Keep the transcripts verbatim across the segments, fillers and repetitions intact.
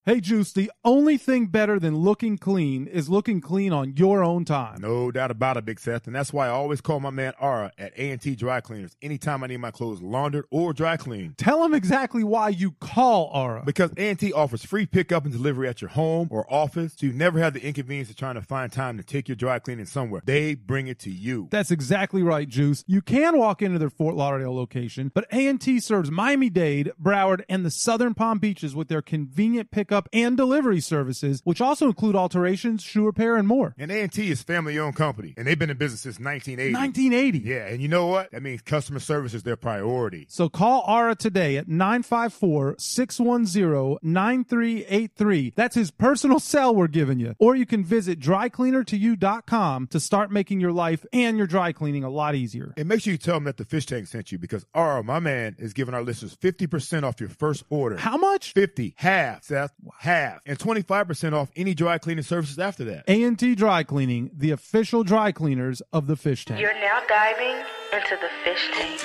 Hey, Juice, the only thing better than looking clean is looking clean on your own time. No doubt about it, Big Seth. And that's why I always call my man Ara at A and T Dry Cleaners anytime I need my clothes laundered or dry cleaned. Tell him exactly why you call Ara. Because A and T offers free pickup and delivery at your home or office, so you never have the inconvenience of trying to find time to take your dry cleaning somewhere. They bring it to you. That's exactly right, Juice. You can walk into their Fort Lauderdale location, but A and T serves Miami-Dade, Broward, and the Southern Palm Beaches with their convenient pickup and delivery services, which also include alterations, shoe repair, and more. And A and T is family-owned company, and they've been in business since nineteen eighty. nineteen eighty. Yeah, and you know what? That means customer service is their priority. So call Ara today at nine five four, six one zero, nine three eight three. That's his personal cell we're giving you. Or you can visit dry cleaner to you dot com to start making your life and your dry cleaning a lot easier. And make sure you tell them that the Fish Tank sent you, because Ara, my man, is giving our listeners fifty percent off your first order. How much? fifty. Half, Seth. Half. And twenty-five percent off any dry cleaning services after that. A and T Dry Cleaning, the official dry cleaners of the Fish Tank. You're now diving into the Fish Tank.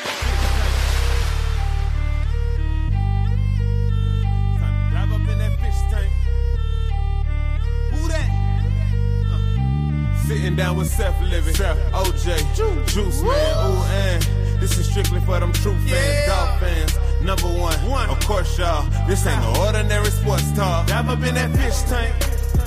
Dive up in that fish tank. Who that? Uh. Sitting down with Seth Living, Seth, O J, Juice, Juice Man, ooh, and this is strictly for them true fans, yeah. Golf fans. Number one, one, of course, y'all. This ain't no ordinary sports talk. Dive up in that fish tank.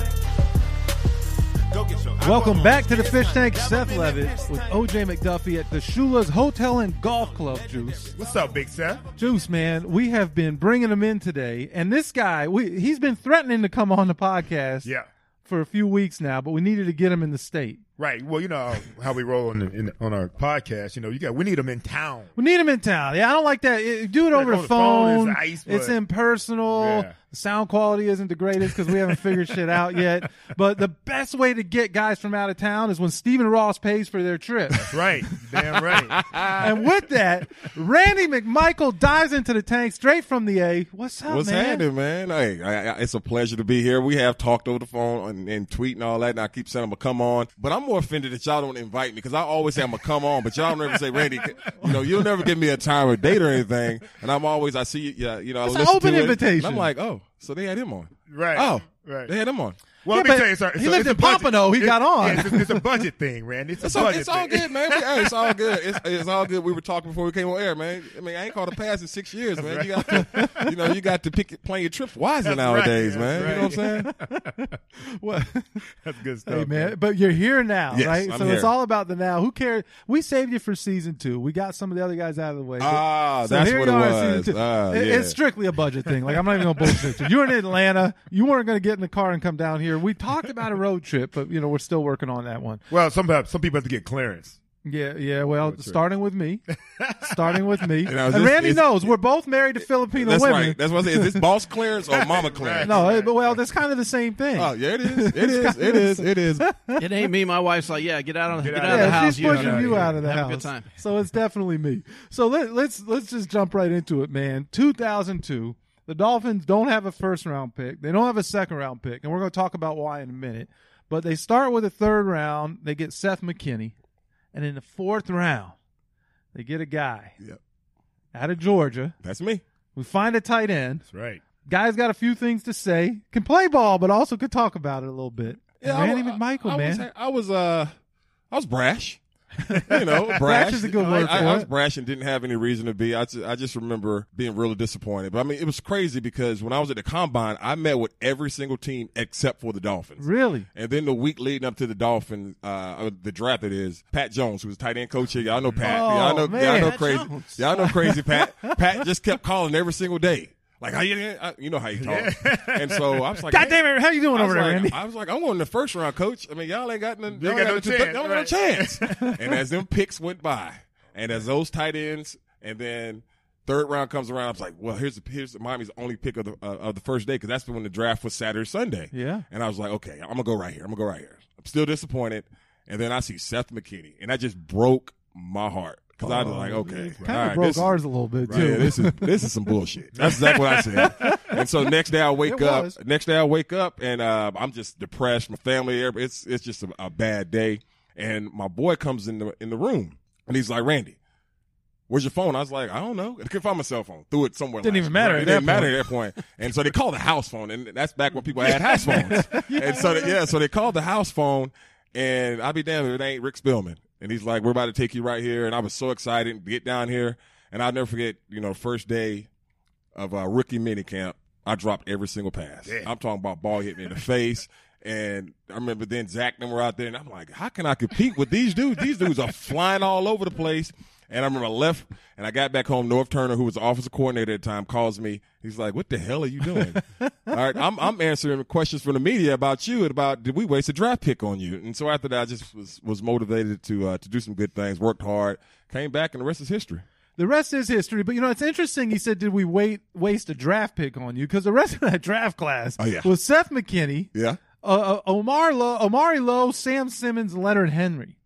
Go get your Welcome back to the Fish Tank. Seth Levitt with O J McDuffie at the Shula's Hotel and Golf Club. Juice, what's up, Big Seth? Juice, man, we have been bringing him in today, and this guy, we he's been threatening to come on the podcast. Yeah. For a few weeks now, but we needed to get him in the state. Right. Well, you know how we roll on the, in, on our podcast. You know, you got we need him in town. We need him in town. Yeah, I don't like that. It, do it like over the the phone. phone is nice, it's impersonal. Yeah. The sound quality isn't the greatest because we haven't figured shit out yet. But the best way to get guys from out of town is when Stephen Ross pays for their trip. That's right. Damn right. And with that, Randy McMichael dives into the tank straight from the A. What's up, What's man? What's happening, man? Hey, I, I, it's a pleasure to be here. We have talked over the phone and, and tweet and all that, and I keep saying I'm going to come on. But I'm more offended that y'all don't invite me because I always say I'm going to come on, but y'all don't ever say, Randy, you know, you'll never give me a time or date or anything. And I'm always, I see, yeah, you know, it's I an listen open to invitation. It, and I'm like, oh, so they had him on. Right. Oh, right. They had him on. Well, yeah, let me tell you, sorry. He so lived it's in a budget. Pompano. He it, got on. Yeah, it's, a, it's a budget thing, Randy. It's a It's all, budget it's all thing. good, man. We, hey, it's all good. It's, it's all good. We were talking before we came on air, man. I mean, I ain't called a pass in six years, man. Right. You got to, you know, you got to pick plan your trips wisely That's nowadays, right. man. That's You know what I'm saying? What? That's good stuff. Hey, man, but you're here now, Yes, right? I'm so it's here. all about the now. Who cares? We saved you for season two. We got some of the other guys out of the way. Ah, So that's here what you it are in was. season two. Ah, It- yeah. It's strictly a budget thing. Like, I'm not even going to bullshit you. You were in Atlanta. You weren't going to get in the car and come down here. We talked about a road trip, but, you know, we're still working on that one. Well, some have, some people have to get clearance. Yeah, yeah. Well, That's right. starting with me. starting with me. You know, and this- Randy it's- knows we're both married to Filipino That's women. right. That's what I say. Is this boss clearance or mama clearance? No, eh, but well, that's kind of the same thing. Oh, yeah, it is. It is. It is. It is. It ain't me. My wife's like, yeah, get out of, Get get out out of yeah, the house. she's pushing know, you out of the have house. a good time. So it's definitely me. So let, let's let's just jump right into it, man. two thousand two, the Dolphins don't have a first round pick. They don't have a second round pick, and we're going to talk about why in a minute. But they start with a third round. They get Seth McKinney, and in the fourth round, they get a guy Yep. out of Georgia. That's me. We find a tight end. That's right. Guy's got a few things to say. Can play ball, but also could talk about it a little bit. And I Randy wa- McMichael, I, I man. Was, I was uh, I was brash. You know, brash. Brash is a good word I, for I, I it. was brash and didn't have any reason to be. I just, I just remember being really disappointed. But I mean, it was crazy because when I was at the combine, I met with every single team except for the Dolphins. Really? And then the week leading up to the Dolphins, uh, the draft it is Pat Jones, who was tight end coach here. Y'all know Pat. Oh, y'all know, man. y'all know Pat crazy. Jones. Y'all know crazy Pat. Pat just kept calling every single day. Like, how you, I- you know how you talk. And so I was like, God damn it, how you doing I over was there, like, Randy? I was like, I'm going in the first round, coach. I mean, y'all ain't got, none, You y'all ain't got no got chance, y'all got no right. chance. And as them picks went by, and as those tight ends, and then third round comes around, I was like, well, here's the, here's the Miami's only pick of the uh, of the first day because that's when the draft was Saturday, Sunday. Yeah. And I was like, okay, I'm gonna go right here. I'm gonna go right here. I'm still disappointed. And then I see Seth McKinney, and that just broke my heart. Because I was like, okay, Kind all of right, broke this is- ours a little bit, Right, too. yeah, this is this is some bullshit. That's exactly what I said. And so next day I wake It up. was. Next day I wake up and uh, I'm just depressed. My family, everybody- it's it's just a, a bad day. And my boy comes in the in the room and he's like, Randy, where's your phone? I was like, I don't know. I couldn't find my cell phone. Threw it somewhere. Didn't last even matter year. at It that didn't matter point. at that point. And so they called the house phone, and that's back when people had house phones. And so, they, yeah, so they called the house phone, and I'll be damned if it ain't Rick Spillman. And he's like, we're about to take you right here. And I was so excited to get down here. And I'll never forget, you know, first day of uh, rookie minicamp, I dropped every single pass. Yeah. I'm talking about ball hitting me in the face. And I remember then Zach and them were out there, and I'm like, how can I compete with these dudes? These dudes are flying all over the place. And I remember I left, and I got back home. North Turner, who was the offensive coordinator at the time, calls me. He's like, what the hell are you doing? All right, I'm, I'm answering questions from the media about you and about did we waste a draft pick on you? And so after that, I just was, was motivated to uh, to do some good things, worked hard, came back, and the rest is history. The rest is history. But, you know, it's interesting. He said, did we wait, waste a draft pick on you? Because the rest of that draft class Oh, yeah. was Seth McKinney, Yeah. uh, uh, Omar Lowe, Omari Lowe, Sam Simmons, Leonard Henry.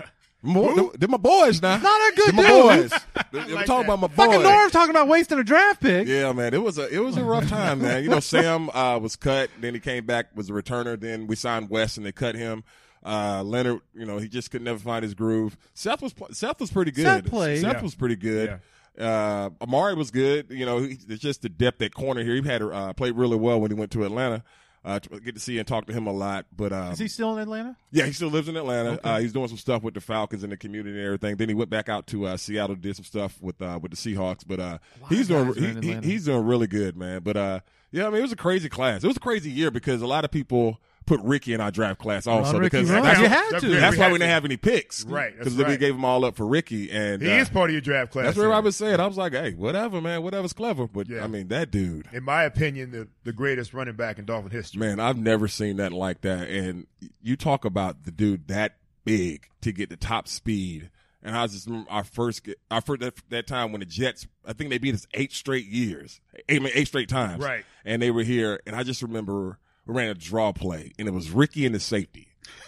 More, they're my boys now. Not a good They're my dude. boys. They're like talking that. about my boys. Fucking Norv talking about wasting a draft pick. Yeah, man, it was a it was a rough time, man. You know, Sam uh, was cut, then he came back, was a returner. Then we signed West, and they cut him. Uh, Leonard, you know, he just could never find his groove. Seth was Seth was pretty good. Seth played. Seth Yeah. was pretty good. Uh, Amari was good. You know, he, it's just the depth at corner here. He had uh, played really well when he went to Atlanta. Uh, to get to see and talk to him a lot. But um, Is he still in Atlanta? yeah, he still lives in Atlanta. Okay. Uh, he's doing some stuff with the Falcons in the community and everything. Then he went back out to uh, Seattle, did some stuff with uh, with the Seahawks. But uh, he's doing guys are in he, he, Atlanta. he's doing really good, man. But uh, yeah, I mean, it was a crazy class. It was a crazy year because a lot of people put Ricky in our draft class also Ron Ricky because Run. that's, You had that's to. good. that's We why had we didn't to. have any picks, Right, that's Because we right. gave them all up for Ricky, and He uh, is part of your draft class. that's where yeah. I was saying. I was like, hey, whatever, man, whatever's clever. But Yeah. I mean, that dude. In my opinion, the, the greatest running back in Dolphin history. Man, I've never seen nothing like that. And you talk about the dude that big to get the top speed. And I was just remember our first, our first that, that time when the Jets, I think they beat us eight straight years, eight, eight straight times. Right. And they were here. And I just remember we ran a draw play, and it was Ricky and the safety.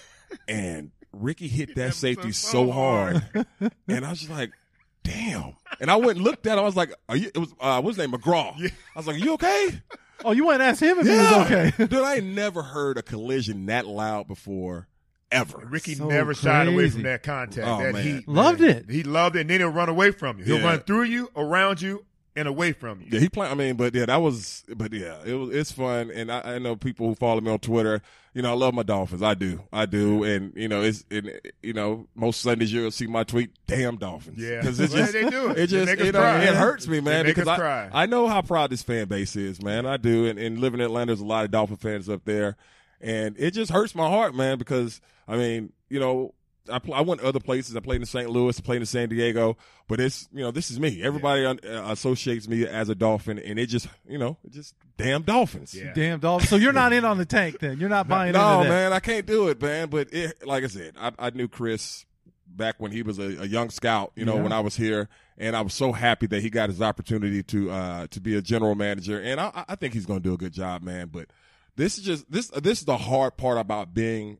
And Ricky hit that safety so, so hard. And I was just like, damn. And I went and looked at him. I was like, are you, it was, uh, what's his name? McGraw. Yeah. I was like, are you okay? Oh, you went and asked him if he was okay. Dude, I ain't never heard a collision that loud before, ever. Ricky So never shied away crazy. from that contact. Oh, that man. heat. Loved man. it. He loved it, and then he'll run away from you. He'll Yeah. run through you, around you, and away from you. Yeah, he play. I mean, but yeah, that was. But yeah, it was. It's fun, and I, I know people who follow me on Twitter. You know, I love my Dolphins. I do. I do, and you know, it's. And, you know, most Sundays you'll see my tweet. Damn Dolphins. Yeah. because it's Well, just. they do it. It They just. make us You know, cry. it hurts me, They man, make because us I. cry. I know how proud this fan base is, man. I do, and, and living in Atlanta, there's a lot of Dolphin fans up there, and it just hurts my heart, man, because I mean, you know. I, pl- I went to other places. I played in Saint Louis. I played in San Diego. But it's, you know, this is me. Everybody un- uh, associates me as a Dolphin, and it just, you know, it just damn Dolphins. Yeah. Damn dog. So you're not in on the tank then. You're not buying No, into that. man, I can't do it, man. But it, like I said, I, I knew Chris back when he was a, a young scout, you know, Yeah. when I was here, and I was so happy that he got his opportunity to uh, to be a general manager, and I, I think he's going to do a good job, man. But this is just this this is the hard part about being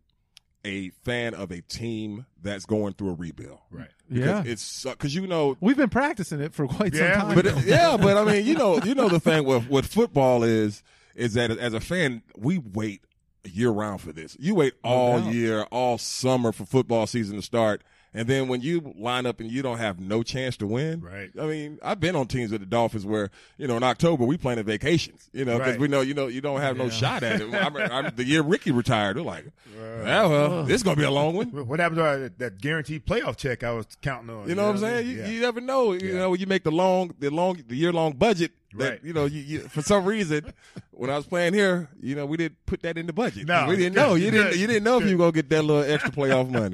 a fan of a team that's going through a rebuild, Right. Yeah. Because it's because you know We've been practicing it for quite Yeah, some time. but now. it- yeah, but I mean, you know, you know the thing with with football is is that as a fan, we wait year round for this. You wait all doubt. year, all summer for football season to start, and then when you line up and you don't have no chance to win, Right. I mean, I've been on teams with the Dolphins where you know in October we planning vacations, you know, because Right. we know you know you don't have no Yeah. shot at it. I mean, I mean, the year Ricky retired, they're like, yeah, well, this is gonna be a long one. What happened to our, that guaranteed playoff check I was counting on? You know what I'm saying? You, Yeah. you never know. You Yeah. know, when you make the long, the long, the year long budget. That, Right. You know, you, you, for some reason, when I was playing here, you know, we didn't put that in the budget. No. we didn't know. You didn't. Good. You didn't know if you were gonna get that little extra playoff money.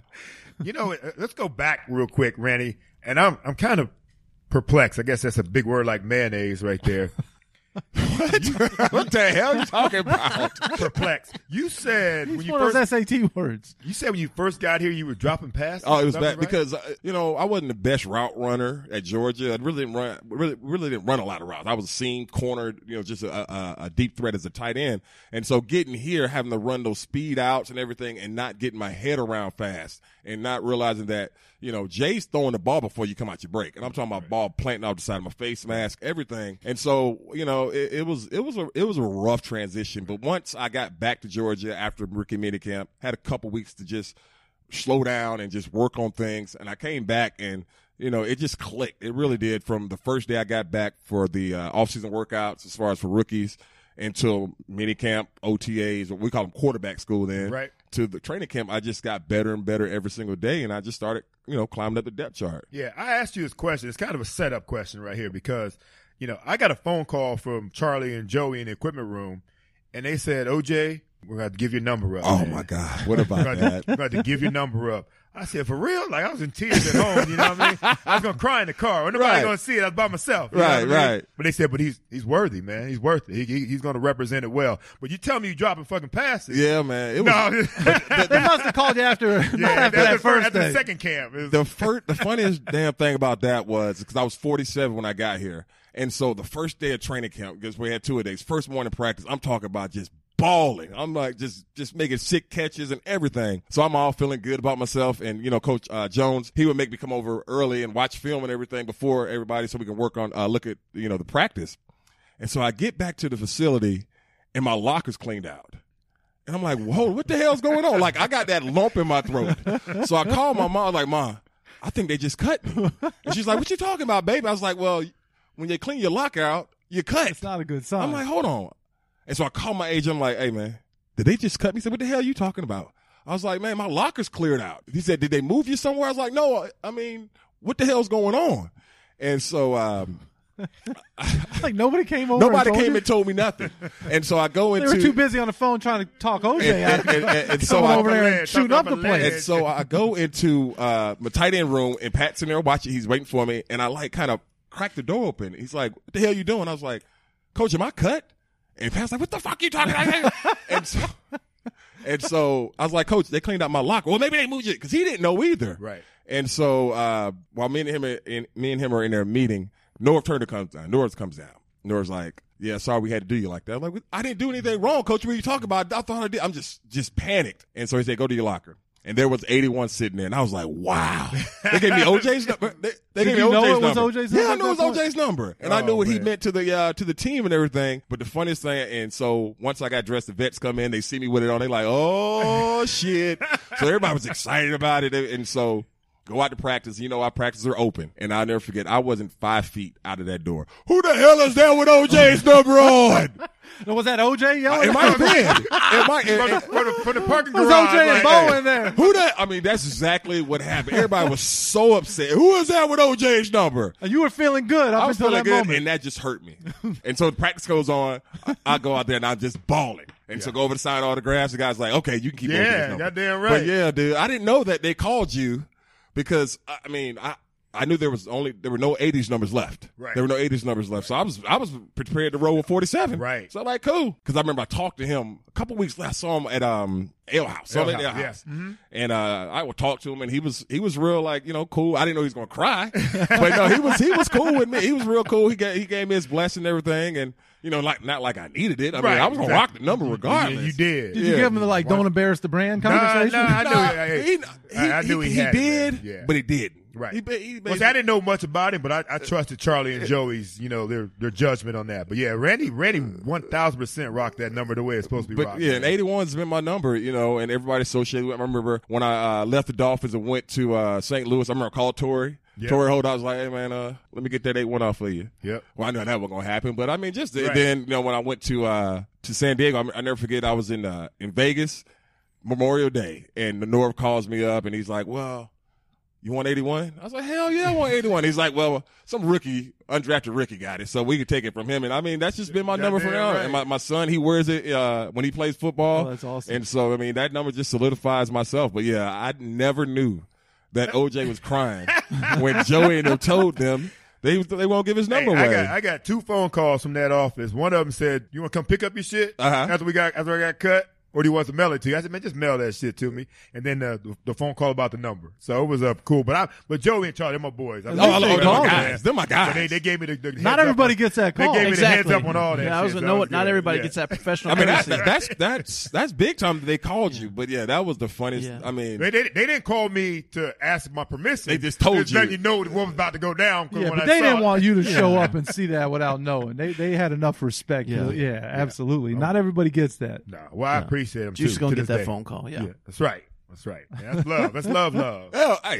You know, uh, let's go back real quick, Randy. And I'm I'm kind of perplexed. I guess that's a big word like mayonnaise right there. What the hell are you talking about? Perplexed. You said when It's you one of first those S A T words. you said when you first got here you were dropping passes. Oh, it was Is that bad right? because uh, you know I wasn't the best route runner at Georgia. I really didn't run, really, really didn't run a lot of routes. I was a seam, cornered, you know, just a, a, a deep threat as a tight end. And so getting here, having to run those speed outs and everything, and not getting my head around fast, and not realizing that you know Jay's throwing the ball before you come out your break, and I'm talking about ball planting off the side of my face mask, everything. And so you know it, it was it was a it was a rough transition. But once I got back to Georgia after rookie minicamp, had a couple weeks to just slow down and just work on things. And I came back and you know, it just clicked. It really did from the first day I got back for the uh, off-season workouts as far as for rookies until minicamp, O T As, or we call them quarterback school then, right. to the training camp. I just got better and better every single day, and I just started, you know, climbing up the depth chart. Yeah, I asked you this question. It's kind of a setup question right here because, you know, I got a phone call from Charlie and Joey in the equipment room, and they said, O J, we're going to give your number up. Oh, man. my God. What about we're that? We're going to give your number up. I said, for real? Like, I was in tears at home, you know what I mean? I was going to cry in the car. Nobody Right. going to see it. I was by myself. You know Right, what I mean? right. But they said, but he's he's worthy, man. He's worth it. He, he, he's going to represent it well. But you tell me you dropping fucking passes. Yeah, man. It was, No. They must have called you after, yeah, after that's that the first after day. the second camp. It was- the first, the funniest damn thing about that was because I was forty-seven when I got here. And so the first day of training camp, because we had two a days, first morning practice, I'm talking about just balling. I'm like just just making sick catches and everything. So I'm all feeling good about myself. And, you know, Coach uh, Jones, he would make me come over early and watch film and everything before everybody so we can work on, uh, look at, you know, the practice. And so I get back to the facility and my locker's cleaned out. And I'm like, whoa, what the hell's going on? Like, I got that lump in my throat. So I called my mom, like, Mom, I think they just cut me. And she's like, what you talking about, baby? I was like, well, when you clean your locker out, you cut. It's not a good sign. I'm like, hold on. And so I called my agent. I'm like, hey, man, did they just cut me? He said, what the hell are you talking about? I was like, man, my locker's cleared out. He said, did they move you somewhere? I was like, no, I mean, what the hell's going on? And so um, like nobody came over. nobody and told came you? and told me nothing. And so I go They into were too busy on the phone trying to talk O J and, out. and, and, and so Coming I, over there and Talk shooting about up the my place. leg. And so I go into uh, my tight end room, and Pat's in there watching. He's waiting for me, and I like kind of crack the door open. He's like, "What the hell you doing?" I was like, "Coach, am I cut?" And Pat's like, "What the fuck you talking about?" and so, and so I was like, "Coach, they cleaned out my locker. Well, maybe they moved you because he didn't know either." Right. And so uh, while me and him, are in, me and him are in there meeting, Norv Turner comes down. Norv comes down. Norv's like, "Yeah, sorry we had to do you like that." I'm like, "I didn't do anything wrong, Coach. What are you talking about? I thought I did." I'm just just panicked. And so he said, "Go to your locker." And there was eighty-one sitting there, and I was like, "Wow!" They gave me O J's number. They, they Did gave me you know O J's it was number. O J's Yeah, number I at knew it was that O point? J's number, and I Oh, knew what he man. meant to the uh, to the team and everything. But the funniest thing, and so once I got dressed, the vets come in, they see me with it on, they like, "Oh shit!" So everybody was excited about it, and so. Go out to practice. You know, our practices are open. And I'll never forget, I wasn't five feet out of that door. Who the hell is there with O J's number on? Was that O J yelling? It might have been. It might, From the, it, from the, from the parking Was garage. O J and like, Bo hey, in there? who that? I mean, that's exactly what happened. Everybody was so upset. Who is that with O J's number? And you were feeling good up I was until feeling that good, moment. and that just hurt me. And so the practice goes on. I, I go out there, and I'm just bawling. And so go over to sign autographs. The guy's like, okay, you can keep O J's Yeah, number. goddamn right. But yeah, dude, I didn't know that they called you because, I mean, I. I knew there was only there were no eighties numbers left. Right. There were no eighties numbers left, so I was I was prepared to roll with forty-seven. Right. So I'm like, cool, because I remember I talked to him a couple weeks later. I saw him at um Ale House. Saw him at Ale Ale House, House. yeah. Mm-hmm. And uh, I would talk to him, and he was he was real like you know cool. I didn't know he was gonna cry, but no, he was he was cool with me. He was real cool. He gave he gave me his blessing and everything, and you know like not like I needed it. I mean Right, I was gonna exactly. rock the number regardless. You, you did. Did you yeah. give him the like "don't embarrass the brand" Nah, conversation? nah, I knew Nah, it. he, he, I- I knew he he, had it, did, man. Yeah. but he didn't. Right. He, ba- he Well, see, I didn't know much about him, but I, I trusted Charlie and Joey's, you know, their their judgment on that. But yeah, Randy, Randy, one thousand percent rocked that number the way it's supposed to be But rocked. yeah, and eighty-one's been my number, you know, and everybody associated with it. I remember when I uh, left the Dolphins and went to uh, Saint Louis, I remember I called Torrey. Yeah. Torrey Holt, I was like, hey, man, uh, let me get that eight-one off for you. Yep. Well, I know that wasn't going to happen, but I mean, just Right. then, you know, when I went to uh, to San Diego, I, I never forget, I was in uh, in Vegas, Memorial Day, and the Norv calls me up, and he's like, well, you want eighty-one? I was like, hell yeah, I want eighty-one. He's like, well, some rookie, undrafted rookie got it, so we could take it from him. And I mean, that's just been my number from Goddamn now on. right. And my, my son, he wears it uh, when he plays football. Oh, that's awesome. And so, I mean, that number just solidifies myself. But yeah, I never knew that O J was crying when Joey and them told them they they won't give his Hey, number I away. got I got two phone calls from that office. One of them said, "You want to come pick up your shit Uh-huh. after we got after I got cut, or do you want to mail it to you?" I said, "Man, just mail that shit to me." And then uh, the, the phone call about the number. So it was uh, cool. But I but Joey and Charlie, they're my boys. I At oh, least oh, they they're my called guys. They're my guys. But they, they gave me the, the heads Not up everybody on- gets that They call. gave me the heads Exactly. up on all that. Yeah, I was shit, gonna so know it what. Not good. everybody Yeah. gets that professional I mean, that's, courtesy. that's that's that's big time that they called you. But yeah, that was the funniest. Yeah. I mean, They, they, they didn't call me to ask my permission. They just told Just you. letting you know what was about to go down. Yeah, when but I they saw didn't it. want you to show up and see that without knowing. They they had enough respect. Yeah. Yeah, yeah, absolutely. Not everybody gets that. No, well, I appreciate them You're just too. gonna to get this that day. phone call. Yeah. Yeah, that's right. That's right. Man, that's love. That's love, love. well, hey,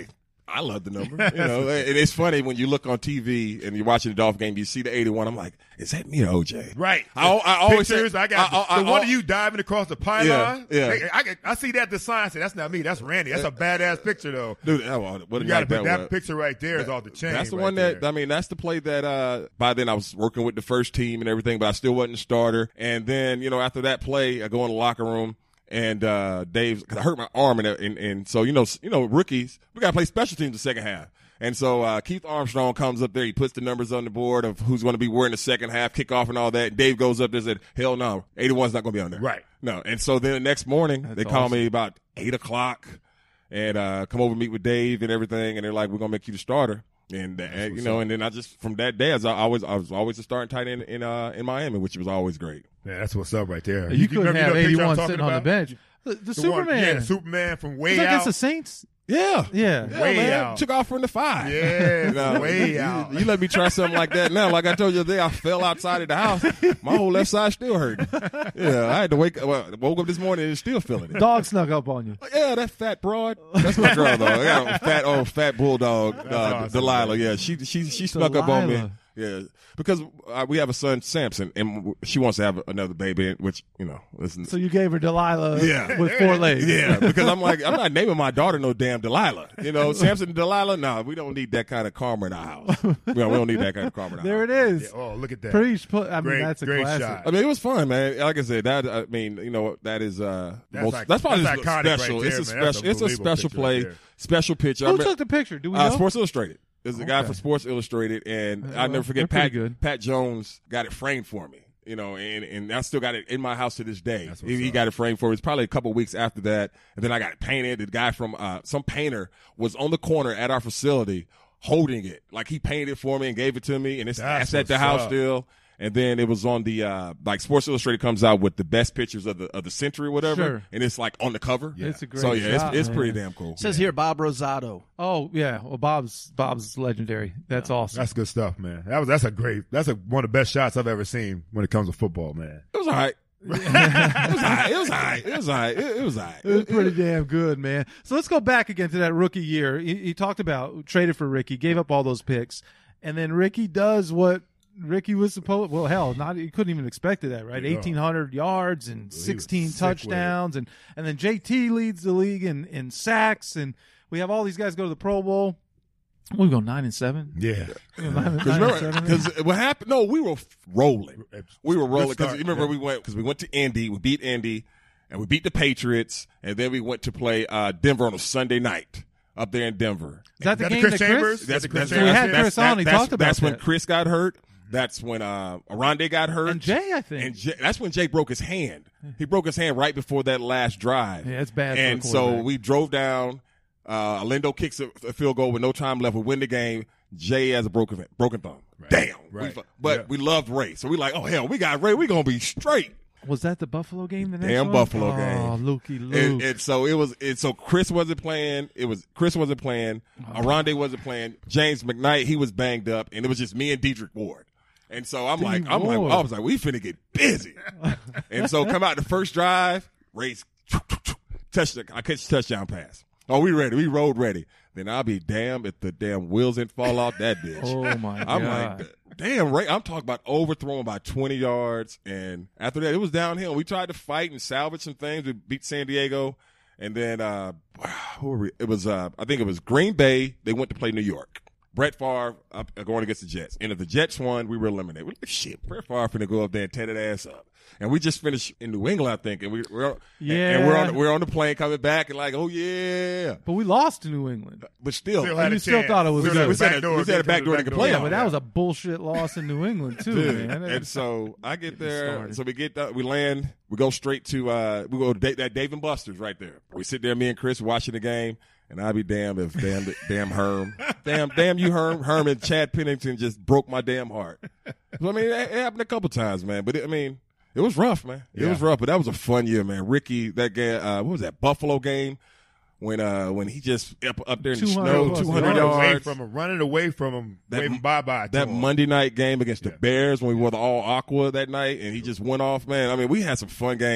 I love the number. You know, and it's funny when you look on T V and you're watching the Dolphin game, you see the eighty-one. I'm like, is that me or O J? Right. I, I always Pictures. say, I got I, I, the I, one of you diving across the pylon. Yeah, yeah. Hey, I, I, I see that at the sign. I say, that's not me. That's Randy. That's a badass picture, though. Dude, oh, what a You got to night put that was. picture right there is off the chain. That's the right one that, there. I mean, that's the play that, uh, by then I was working with the first team and everything, but I still wasn't a starter. And then, you know, after that play, I go in the locker room and, uh, Dave, cause I hurt my arm and, and, and so, you know, you know, rookies, we got to play special teams the second half. And so, uh, Keith Armstrong comes up there. He puts the numbers on the board of who's going to be wearing the second half, kickoff and all that. And Dave goes up there and said, hell no, eighty-one's not going to be on there. Right. No. And so then the next morning, That's they call awesome. me about eight o'clock and, uh, come over and meet with Dave and everything. And they're like, we're going to make you the starter. And, uh, you know, and then I just, from that day, I was always, I was always a starting tight end in, uh, in Miami, which was always great. Yeah, that's what's up right there. You, couldn't remember have the picture I'm eighty-one talking sitting on the about? bench. The, the, The Superman. One, yeah, the Superman from way was that out. against the Saints? Yeah. Yeah. Yeah, Way man. out. Took off from the five. Yeah, No, way you, out. You let me try something like that now. Like I told you the other day, I fell outside of the house. My whole left side still hurting. Yeah, I had to wake up. Well, woke up this morning and it's still feeling it. Dog snuck up on you. Yeah, that fat broad. That's my girl, though. I got a fat, old fat bulldog, uh, awesome, Delilah. Yeah, she she she snuck up on me. Delilah. Yeah, because uh, we have a son, Samson, and w- she wants to have another baby, which, you know, listen. So you gave her Delilah Yeah. with four legs. Yeah, because I'm like, I'm not naming my daughter no damn Delilah. You know, Samson and Delilah? No, we don't need that kind of karma in our house. we, don't, we don't need that kind of karma in our There house. it is. Yeah, oh, look at that. Preach. Put, I mean, Great- that's a great classic. shot. I mean, it was fun, man. Like I said, that I mean, you know, that is uh, That's most, like- that's probably that's just iconic right special. there, it's a man. That's special. It's a unbelievable special picture play, right there. special picture. I Who me- took the picture? Do we uh, know? Sports Illustrated. There's a guy Okay. from Sports Illustrated, and Uh, I'll never they're forget pretty Pat. good. Pat Jones got it framed for me. You know, and, and I still got it in my house to this day. That's what's He, he up. got it framed for me. It's probably a couple weeks after that, and then I got it painted. The guy from uh, some painter was on the corner at our facility holding it, like he painted it for me and gave it to me, and it's, That's it's at the what's house up. still. And then it was on the uh, like Sports Illustrated comes out with the best pictures of the of the century, or whatever, Sure. and it's like on the cover. Yeah. It's a great So yeah, shot, it's, it's man. pretty damn cool. It says here Bob Rosato. Oh yeah, well Bob's Bob's legendary. That's awesome. That's good stuff, man. That was that's a great. That's a, one of the best shots I've ever seen when it comes to football, man. It was all right. it was all right. It was all right. It was all right. It, it was all right. It was pretty damn good, man. So let's go back again to that rookie year. He, he talked about traded for Ricky, gave up all those picks, and then Ricky does what Ricky was supposed. Well, hell, not he couldn't even expect that, right? No. Eighteen hundred yards and was sixteen sick with it. touchdowns, and and then J T leads the league in in sacks, and we have all these guys go to the Pro Bowl. We go nine and seven. Yeah. We go nine, Because nine and seven. because what happened? No, we were f- rolling. We were rolling Good because start, remember yeah. we went because we went to Indy, we beat Indy, and we beat the Patriots, and then we went to play uh, Denver on a Sunday night up there in Denver. Is that the That the game Chris that Chris? Chambers? That's, the Chris that's, We Chambers had hit? Chris on, he that's, talked about That's when that. Chris got hurt. That's when uh, Aronde got hurt. And Jay, I think. And Jay, that's when Jay broke his hand. He broke his hand right before that last drive. Yeah, it's bad for a And so quarterback. we drove down. Uh, Lindo kicks a, a field goal with no time left. We win the game. Jay has a broken broken thumb. Damn. Right. We, but Yeah. we loved Ray. So we like, oh, hell, we got Ray. we going to be straight. Was that the Buffalo game? The next Damn one? Buffalo oh, game. Lukey Luke. And, and so it was. And so Chris wasn't playing. It was Chris wasn't playing. Oh. Aronde wasn't playing. James McKnight, he was banged up, and it was just me and Dedrick Ward. And so I'm like, I'm Ward. like, I was like, we finna get busy. And so come out the first drive, race, touchdown. I catch a touchdown pass. Oh, we ready? We road ready. Then I'll be damned if the damn wheels didn't fall off that bitch. Oh my I'm god! like, damn, Ray. I'm talking about overthrowing by twenty yards, and after that, it was downhill. We tried to fight and salvage some things. We beat San Diego, and then uh, who were we? It was uh, I think it was Green Bay. They went to play New York. Brett Favre up, uh, going against the Jets, and if the Jets won, we were eliminated. We're like, shit, Brett Favre finna go up there and tear that ass up. And we just finished in New England, I think, and we, we're Yeah. and we're on we're on the plane coming back, and like, oh yeah, But we lost to New England. but still, Still had you a still chance. thought it was We good. had we a said back a- door. we said a Get back to door the to back play Yeah, on. but that was a bullshit loss in New England too, Dude, man. and so I get there, started. so we get that, we land, we go straight to, uh, we go to Da- that Dave and Buster's right there. We sit there, me and Chris watching the game, and I'd be damned if damn, damn Herm, damn, damn you Herm, Herm and Chad Pennington just broke my damn heart. So, I mean, it, it happened a couple times, man, but it, I mean, it was rough, man. It Yeah. was rough, but that was a fun year, man. Ricky, that guy, uh, what was that Buffalo game? When uh when he just up, up there in the two hundred snow, plus two hundred running away yards. from him, running away from him, That- waving bye bye. That Monday night game against the Yeah. Bears when we wore the all aqua that night, and he just went off, man. I mean, we had some fun games.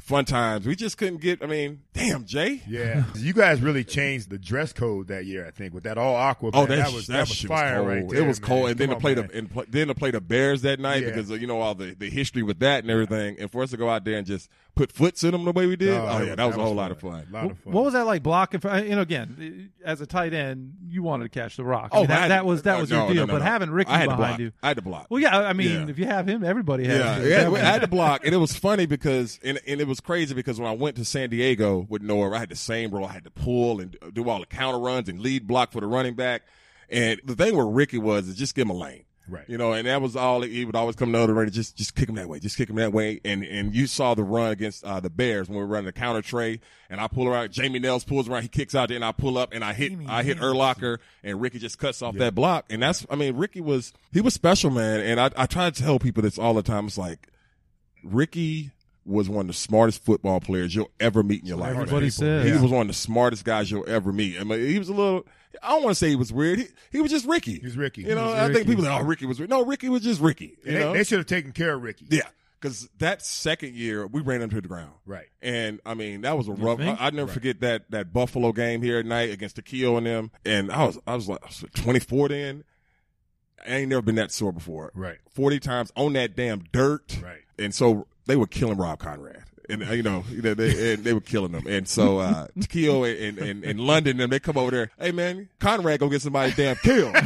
fun times. We just couldn't get. I mean, damn, Jay. Yeah, you guys really changed the dress code that year. I think with that all aqua. Oh, man, that, that was that, that was shit fire was cold. right there. It was man. cold, and then Come to play on, the and play, then to play the Bears that night Yeah. because of, you know all the, the history with that and everything, and for us to go out there and just put foots in them the way we did. Oh, Oh, that yeah, was- that was that a whole was lot of fun. fun. Lot of fun. What was that like blocking? For, you know, again, as a tight end, you wanted to catch the rock. I Oh, mean, that, I- that was that no, was no, your deal. no, no, but no. having Ricky I had to behind block. you, I had to block. well, yeah. I mean, Yeah. if you have him, everybody has. Yeah, him. yeah, I had to block, and it was funny because, and, and it was crazy because when I went to San Diego with Noah, I had the same role. I had to pull and do all the counter runs and lead block for the running back. And the thing with Ricky was is just give him a lane. Right. You know, and that was all he would always come to the other way, just just kick him that way, just kick him that way. And and you saw the run against uh, the Bears when we were running the counter tray, and I pull around, Jamie Nels pulls around, he kicks out there, and I pull up and I hit Jamie I hit Nels. Urlacher, and Ricky just cuts off that block. And that's I mean, Ricky was he was special, man. And I I try to tell people this all the time. It's like Ricky was one of the smartest football players you'll ever meet in your life. Everybody says. He was one of the smartest guys you'll ever meet. I mean, he was a little. I don't want to say he was weird. He, he was just Ricky. He was Ricky. You know, He was I think Ricky. people say, "Oh, Ricky was Ricky." No, Ricky was just Ricky. You They, know? they should have taken care of Ricky. Yeah, because that second year we ran him to the ground. Right. And I mean, that was a rough. I, think? I'd never Right. forget that that Buffalo game here at night against Takeo and them. And I was I was like twenty-four then. I ain't never been that sore before. Right. Forty times on that damn dirt. Right. And so they were killing Rob Conrad. And uh, you know, you know they, and they were killing them. And so uh Takeo and, and, and London, and they come over there, hey man, Conrad go get somebody damn killed.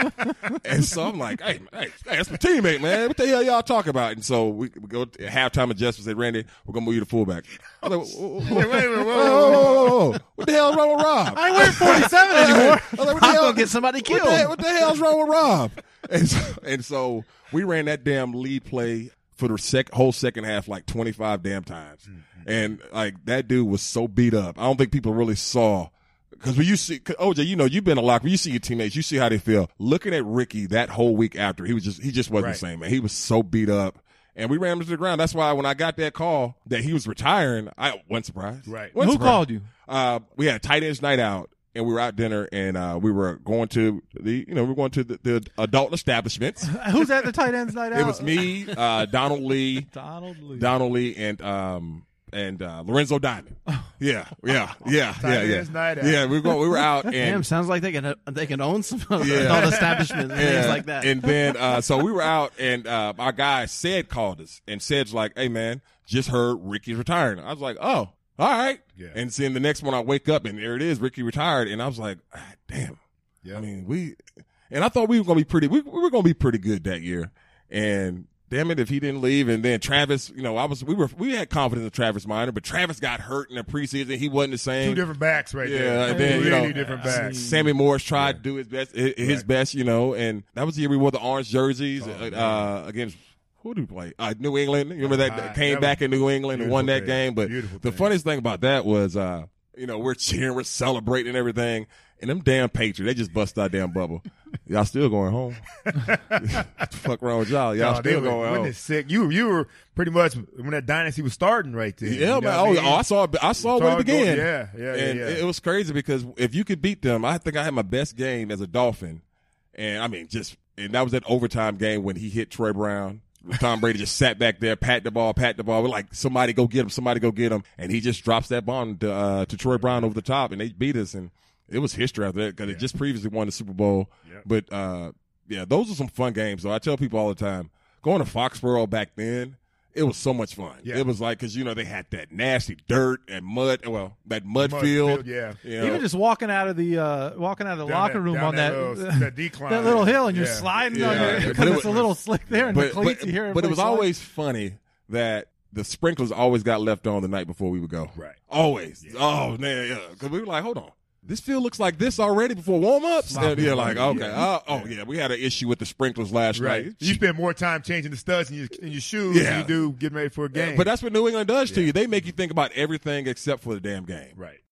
And so I'm like, hey, hey, hey, that's my teammate, man. What the hell y'all talking about? And so we, we go to halftime adjustments, said, Randy, we're gonna move you to fullback. I was like, whoa, whoa, whoa, Wait, wait, wait, whoa, whoa, whoa, whoa, whoa, whoa. What the hell's wrong with Rob? I ain't wearing forty-seven anymore. I was like, what the I'm hell- gonna get somebody what killed. the, what the hell's wrong with Rob? And so, and so we ran that damn lead play for the sec, whole second half like twenty-five damn times. Mm-hmm. And like that dude was so beat up. I don't think people really saw. Because when you see, O J, you know, you've been a locker, you see your teammates, you see how they feel. Looking at Ricky that whole week after, he was just, he just wasn't Right. the same, man. He was so beat up. And we ran him to the ground. That's why when I got that call that he was retiring, I wasn't surprised. Right. Wasn't Who surprised. called you? Uh, we had a tight ends night out, and we were out dinner, and uh, we were going to the, you know, we were going to the, the adult establishments. Who's at the tight ends night out? It was me, uh, Donald Lee, Donald Lee. Donald Lee, and um, and uh, Lorenzo Diamond. Yeah, yeah, yeah, Tight yeah, yeah. ends night out. Yeah, we were going, we were out, and Damn, sounds like they can uh, they can own some Yeah. adult establishments and things Yeah. like that. And then, uh, so we were out, and uh, our guy Sid called us, and Sid's like, "Hey, man, just heard Ricky's retiring." I was like, "Oh, all right." Yeah. And then the next one, I wake up, and there it is, Ricky retired, and I was like, ah, "Damn." Yeah. I mean, we, and I thought we were gonna be pretty. We, we were gonna be pretty good that year, and. Damn it! If he didn't leave, and then Travis, you know, I was, we were, we had confidence in Travis Minor, but Travis got hurt in the preseason. He wasn't the same. Two different backs right Yeah, there. and then, Two you really know, different backs. Sammy Morris tried to do his best, his, his Right. best, you know, and that was the year we wore the orange jerseys Oh, uh, man. uh, against who did we play? Uh, New England. You remember that? Ah, that came that back was in New England and won that beautiful thing. game. But Beautiful the thing. funniest thing about that was, uh, you know, we're cheering, we're celebrating and everything, and them damn Patriots, they just busted our damn bubble. Y'all still going home? What the fuck wrong with y'all? Y'all No, they still were, going wasn't home? it sick? You you were pretty much when that dynasty was starting right there. Yeah, you know man. what Oh, I mean? oh, I saw it. I saw it when Saw it it go- began. yeah, yeah, yeah, and yeah. It, it was crazy because if you could beat them, I think I had my best game as a Dolphin. And I mean, just and that was that overtime game when he hit Troy Brown. Tom Brady just sat back there, pat the ball, pat the ball. We're like, somebody go get him, somebody go get him, and he just drops that bomb to uh, to Troy Brown over the top, and they beat us. And it was history after that because it just previously won the Super Bowl. Yep. But uh, yeah, those are some fun games. So I tell people all the time, going to Foxborough back then, it was so much fun. Yeah. It was like because you know they had that nasty dirt and mud. Well, that mud, Mud field. field, yeah. You know, Even just walking out of the uh, walking out of the Down locker that- room down on that that little- that decline. that little hill, and you're Yeah. sliding Yeah. on your But because it it's a was- little slick there, and the but, cleats but, you hear. but it was everybody always funny that the sprinklers always got left on the night before we would go. Right. Always. Oh man, yeah. Because we were like, hold on. This field looks like this already before warm-ups? Sloppy And you're like, running, okay. yeah. Uh, oh, yeah, we had an issue with the sprinklers last Right. night. You spend more time changing the studs in your, in your shoes Yeah. than you do getting ready for a game. But that's what New England does to Yeah. you. They make you think about everything except for the damn game. right.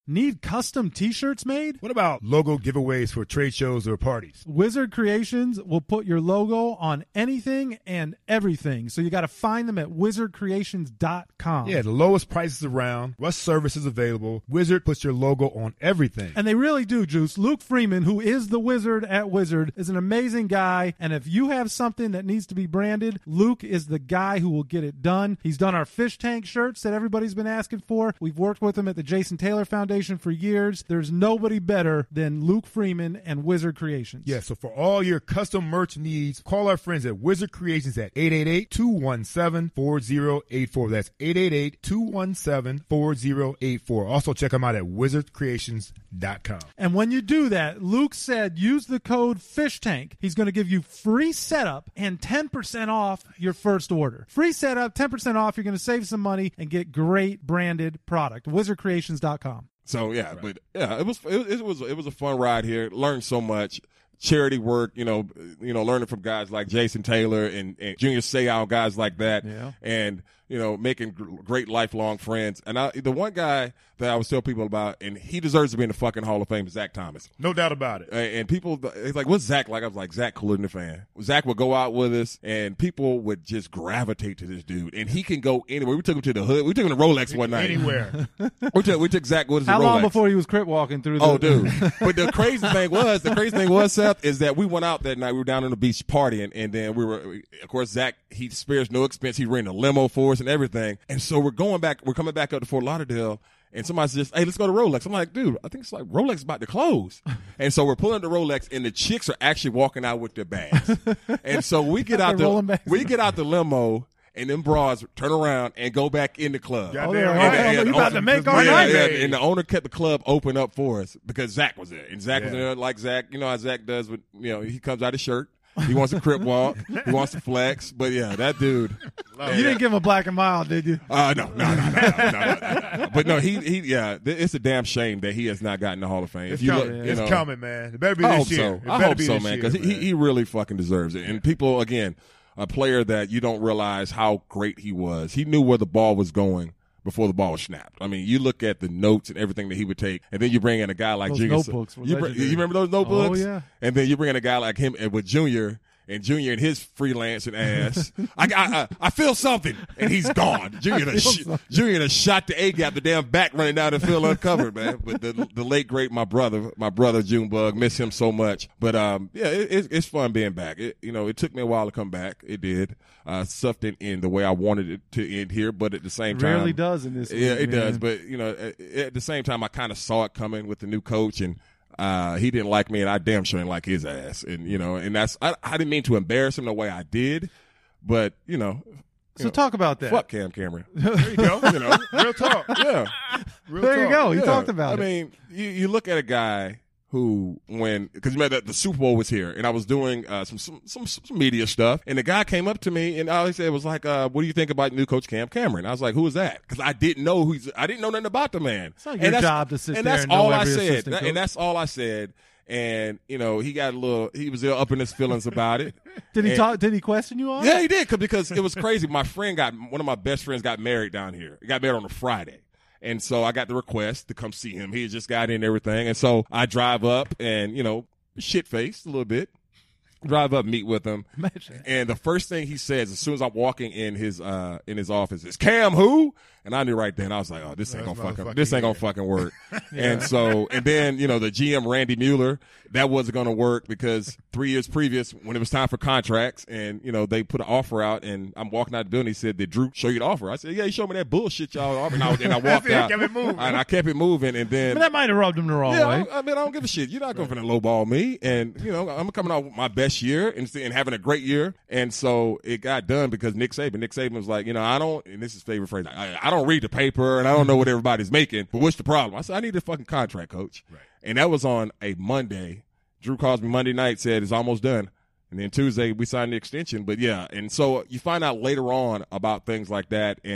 Need custom t-shirts made? What about logo giveaways for trade shows or parties? Wizard Creations will put your logo on anything and everything. So you got to find them at wizard creations dot com. Yeah, the lowest prices around, what services available. Wizard puts your logo on everything. And they really do, Juice. Luke Freeman, who is the wizard at Wizard, is an amazing guy. And if you have something that needs to be branded, Luke is the guy who will get it done. He's done our fish tank shirts that everybody's been asking for. We've worked with him at the Jason Taylor Foundation for years. There's nobody better than Luke Freeman and Wizard Creations. Yeah, so for all your custom merch needs, call our friends at Wizard Creations at eight eight eight, two one seven, four zero eight four. That's eight eight eight, two one seven, four zero eight four. Also check them out at wizard creations dot com. And when you do that, Luke said use the code FISHTANK. He's going to give you free setup and ten percent off your first order. Free setup, ten percent off. You're going to save some money and get great branded product. wizard creations dot com. So yeah, but yeah, it was it, it was it was a fun ride here. Learned so much. Charity work, you know, you know, learning from guys like Jason Taylor and, and Junior Seau, guys like that, Yeah. and you know, making gr- great lifelong friends. And I, the one guy that I was telling people about, and he deserves to be in the fucking Hall of Fame, is Zach Thomas. No doubt about it. And, and people, it's like, what's Zach like? I was like, Zach cooler than a fan. Zach would go out with us, and people would just gravitate to this dude. And he can go anywhere. We took him to the hood. We took him to Rolex one night. Anywhere. we took we took Zach with us How to long Rolex. before he was crip walking through the... Oh, dude. But the crazy thing was, the crazy thing was, Seth, is that we went out that night. We were down on the beach partying, and then we were, of course, Zach, he spares no expense. He rented a limo for us and everything. And so we're going back, we're coming back up to Fort Lauderdale, and somebody says, hey, let's go to Rolex. I'm like, dude, I think it's like Rolex is about to close. And so we're pulling the Rolex, and the chicks are actually walking out with their bags. And so we get out They're rolling the, bags. we get out the limo, and them bras turn around and go back in the club. Goddamn Oh, they're right. right. And- and You about to make our yeah, night? yeah, and the owner kept the club open up for us because Zach was there, and Zach was Yeah. there like Zach. You know how Zach does with, you know, he comes out his shirt. He wants to crip walk. He wants to flex. But yeah, that dude. You didn't give him a black and mild, did you? Uh, no, no, no, no, no, no, no. But no, he, he, yeah, th- it's a damn shame that he has not gotten the Hall of Fame. It's If you coming. look, you it's know, coming, man. It better be I this hope year. so. It I better hope be so, this man, year, because he, he really fucking deserves it. And people, again, a player that you don't realize how great he was. He knew where the ball was going before the ball was snapped. I mean, you look at the notes and everything that he would take, and then you bring in a guy like Those Junior. notebooks were you, br- legendary. you remember those notebooks? Oh, yeah. And then you bring in a guy like him and with Junior. And Junior and his freelancing ass, I, I, I, I feel something, and he's gone. Junior, done sh- Junior done shot the A gap, the damn back running down the field uncovered, man. But the the late great my brother, my brother Junebug, miss him so much. But um, yeah, it, it's it's fun being back. It, you know, it took me a while to come back. It did. Uh, stuff didn't end the way I wanted it to end here, but at the same time, Rarely does in this yeah, league, it does. man. But you know, at, at the same time, I kind of saw it coming with the new coach and. Uh, he didn't like me, and I damn sure didn't like his ass. And you know, and that's I, I didn't mean to embarrass him the way I did, but you know, So talk about that. fuck Cam Cameron. There you go. You know, Real talk. yeah. Real There you talk. go. He Yeah. talked about I it. mean, you, you look at a guy who, when because you remember that the Super Bowl was here, and I was doing uh, some, some some some media stuff, and the guy came up to me, and all he said was like, uh, "What do you think about new coach Cam Cameron?" I was like, "Who is that?" Because I didn't know who he's. I didn't know nothing about the man. It's not And your that's- job to sit and there that's and know all I every said. assistant That- coach. and that's all I said. And you know, he got a little. He was up in his feelings about it. Did he And- talk? Did he question you on? Yeah, it? he did 'cause- because it was crazy. My friend got one of my best friends got married down here. He got married on a Friday. And so I got the request to come see him. He had just got in and everything. And so I drive up and, you know, shit faced a little bit. Drive up, meet with him. Imagine. And the first thing he says as soon as I'm walking in his uh in his office is Cam who? And I knew right then I was like, oh, this ain't That's gonna fucking motherfucking this ain't gonna yeah. fucking work. And so and then, you know, the G M Randy Mueller, that wasn't gonna work because three years previous when it was time for contracts and, you know, they put an offer out and I'm walking out the building, he said, did Drew show you the offer? I said, yeah, he showed me that bullshit y'all offered. And I, and I walked it, out. kept it moving. And I kept it moving and then But that might have rubbed him the wrong yeah, way. I, I mean, I don't give a shit. You're not going to lowball me. And, you know, I'm coming out with my best year and, and having a great year. And so it got done because Nick Saban, Nick Saban was like, you know, I don't, and this is his favorite phrase, I, I don't read the paper and I don't know what everybody's making, but what's the problem? I said, I need a fucking contract, coach. Right. And that was on a Monday. Drew calls me Monday night, said it's almost done. And then Tuesday we signed the extension. But yeah, and so you find out later on about things like that. And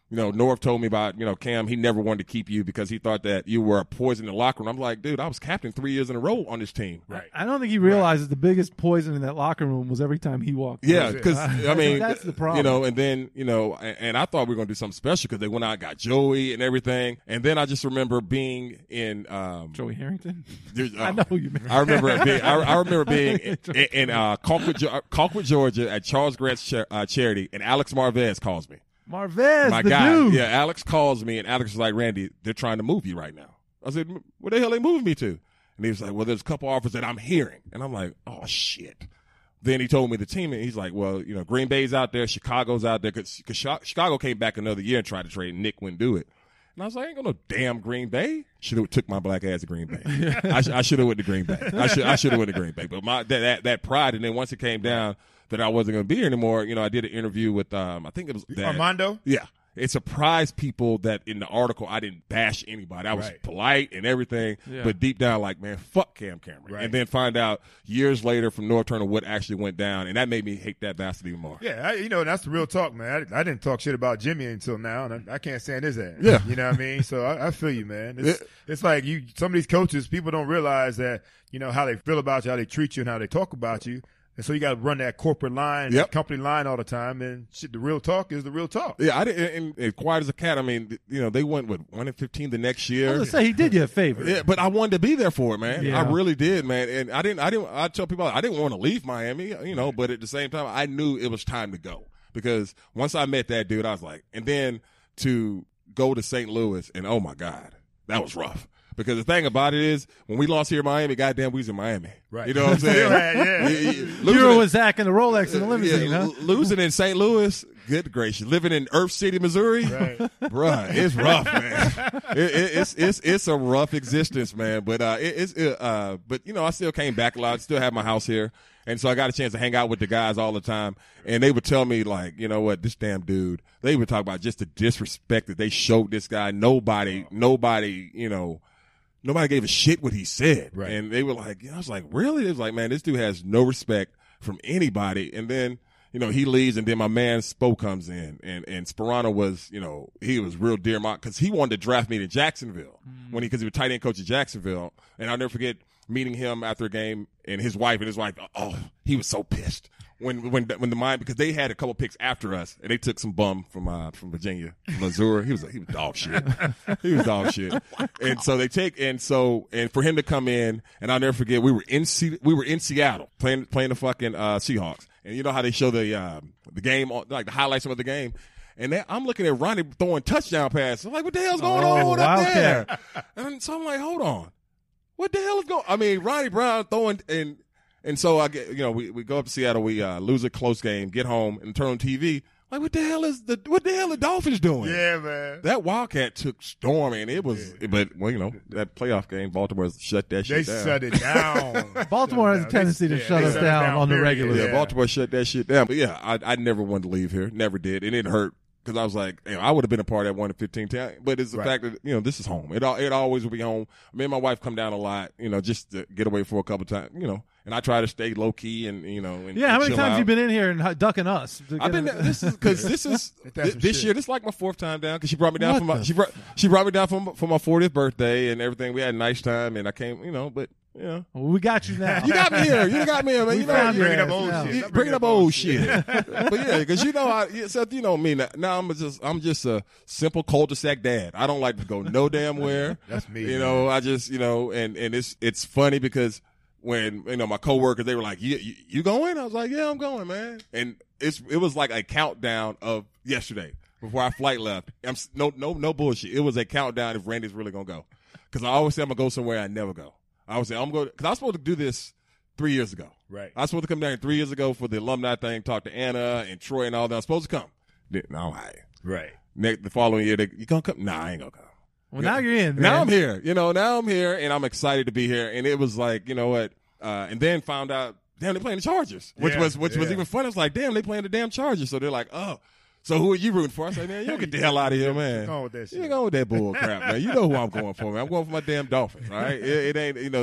you know, Norv told me about, you know, Cam, he never wanted to keep you because he thought that you were a poison in the locker room. I'm like, dude, I was captain three years in a row on this team. Right. I don't think he realizes right. the biggest poison in that locker room was every time he walked. Yeah, because, I mean, that's the problem. You know, and then, you know, and, and I thought we were going to do something special because they went out and got Joey and everything. And then I just remember being in. Um, Joey Harrington? Uh, I know who you mean. I remember being, I, I remember being in, in uh, Colquitt, Colquitt, Georgia at Charles Grant's cha- uh, charity, and Alex Marvez calls me. Marvez, my the guy. dude. Yeah, Alex calls me, and Alex was like, Randy, they're trying to move you right now. I said, where the hell they moving me to? And he was like, well, there's a couple offers that I'm hearing. And I'm like, oh, shit. Then he told me the team, and he's like, well, you know, Green Bay's out there, Chicago's out there, because Chicago came back another year and tried to trade, and Nick wouldn't do it. And I was like, I ain't going to damn Green Bay. Should have took my black ass to Green Bay. I, sh- I should have went to Green Bay. I should I should have went to Green Bay. But my that, that that pride, and then once it came down that I wasn't going to be here anymore, you know, I did an interview with, um, I think it was that, Armando. Yeah. It surprised people that in the article I didn't bash anybody. I was right. polite and everything, yeah. but deep down, like, man, fuck Cam Cameron. Right. And then find out years later from Norv Turner what actually went down, and that made me hate that bastard even more. Yeah, I, you know, that's the real talk, man. I, I didn't talk shit about Jimmy until now, and I, I can't stand his ass. Yeah. You know what I mean? So I, I feel you, man. It's, it, it's like you. Some of these coaches, people don't realize that, you know, how they feel about you, how they treat you, and how they talk about you. And so you got to run that corporate line, yep. company line all the time, and shit. The real talk is the real talk. Yeah, I didn't. And, and quiet as a cat. I mean, you know, they went with one and fifteen the next year. I was gonna say he did you a favor. Yeah, but I wanted to be there for it, man. Yeah. I really did, man. And I didn't. I didn't. I tell people I didn't want to leave Miami, you know. But at the same time, I knew it was time to go because once I met that dude, I was like, and then to go to Saint Louis, and oh my God, that was rough. Because the thing about it is, when we lost here in Miami, goddamn, we was in Miami. Right. You know what I'm saying? yeah, yeah. You were with Zach and the Rolex and the limousine, yeah, huh? Losing in Saint Louis, good gracious. Living in Earth City, Missouri, right. bruh, it's rough, man. it, it, it's it's it's a rough existence, man. But uh, it, it's it, uh, but you know, I still came back a lot. Still have my house here, and so I got a chance to hang out with the guys all the time. And they would tell me, like, you know what, this damn dude. They would talk about just the disrespect that they showed this guy. Nobody, nobody, you know. Nobody gave a shit what he said. Right. And they were like, I was like, really? It was like, man, this dude has no respect from anybody. And then, you know, he leaves, and then my man Spo comes in. And, and Sperano was, you know, he was real dear because he wanted to draft me to Jacksonville mm. when he, because he was tight end coach at Jacksonville. And I'll never forget meeting him after a game, and his wife and his wife, oh, he was so pissed. When when when the mind because they had a couple picks after us, and they took some bum from uh, from Virginia, Missouri. He was he was dog shit. He was dog shit. And so they take and so and for him to come in, and I'll never forget we were in C, we were in Seattle playing playing the fucking uh, Seahawks, and you know how they show the uh, the game like the highlights of the game. And then I'm looking at Ronnie throwing touchdown passes. I'm like, what the hell's going oh, on up there? Cat. And so I'm like, hold on, what the hell is going? I mean, Ronnie Brown throwing and. And so I get, you know, we, we go up to Seattle, we uh, lose a close game, get home, and turn on T V. Like, what the hell is the what the hell the Dolphins doing? Yeah, man. That Wildcat took storm, and it was, yeah. but well, you know, that playoff game, Baltimore shut that shit they down. They shut it down. Baltimore has a tendency they, to yeah, shut us down, down on the regular. Yeah, yeah, Baltimore shut that shit down. But yeah, I I never wanted to leave here, never did, and it hurt. Because I was like, you know, I would have been a part of that one to fifteen time, but it's the right. fact that you know this is home. It it always will be home. Me and my wife come down a lot, you know, just to get away for a couple times, you know. And I try to stay low key and you know. And, yeah, and how many chill times out. you been in here and ducking us? I've been. This is because this is this, this year. This is like my fourth time down because she brought me down What for my she brought she brought me down for my, for my fortieth birthday and everything. We had a nice time and I came, you know, but. Yeah, well, we got you now. You got me here. You got me here, man. We you know, found you your bringing ass up old now. shit. You bringing up old shit. But yeah, because you know, I yeah, Seth, you know me now. Now I'm just I'm just a simple cul-de-sac dad. I don't like to go no damn where. That's me. You man. know, I just you know, and and it's it's funny because when you know my coworkers they were like, you, you you going? I was like, yeah, I'm going, man. And it's it was like a countdown of yesterday before our flight left. I'm no no no bullshit. It was a countdown if Randy's really gonna go because I always say I'm gonna go somewhere I never go. I was saying I'm going because I was supposed to do this three years ago. Right. I was supposed to come down three years ago for the alumni thing, talk to Anna and Troy and all that. I was supposed to come. No, I ain't. Right. Next, the following year, they, you gonna come? Nah, I ain't gonna come. Well, now you're in. Man. Now I'm here. You know, now I'm here, and I'm excited to be here. And it was like, you know what? Uh, and then found out, damn, they're playing the Chargers, which yeah, was which yeah. was even fun. I was like, damn, they playing the damn Chargers. So they're like, oh. So who are you rooting for? I say, man, you get the hell out of here, man. Go with that shit. You go with that bull crap, man. You know who I'm going for, man. I'm going for my damn Dolphins, all right? It, it ain't, you know.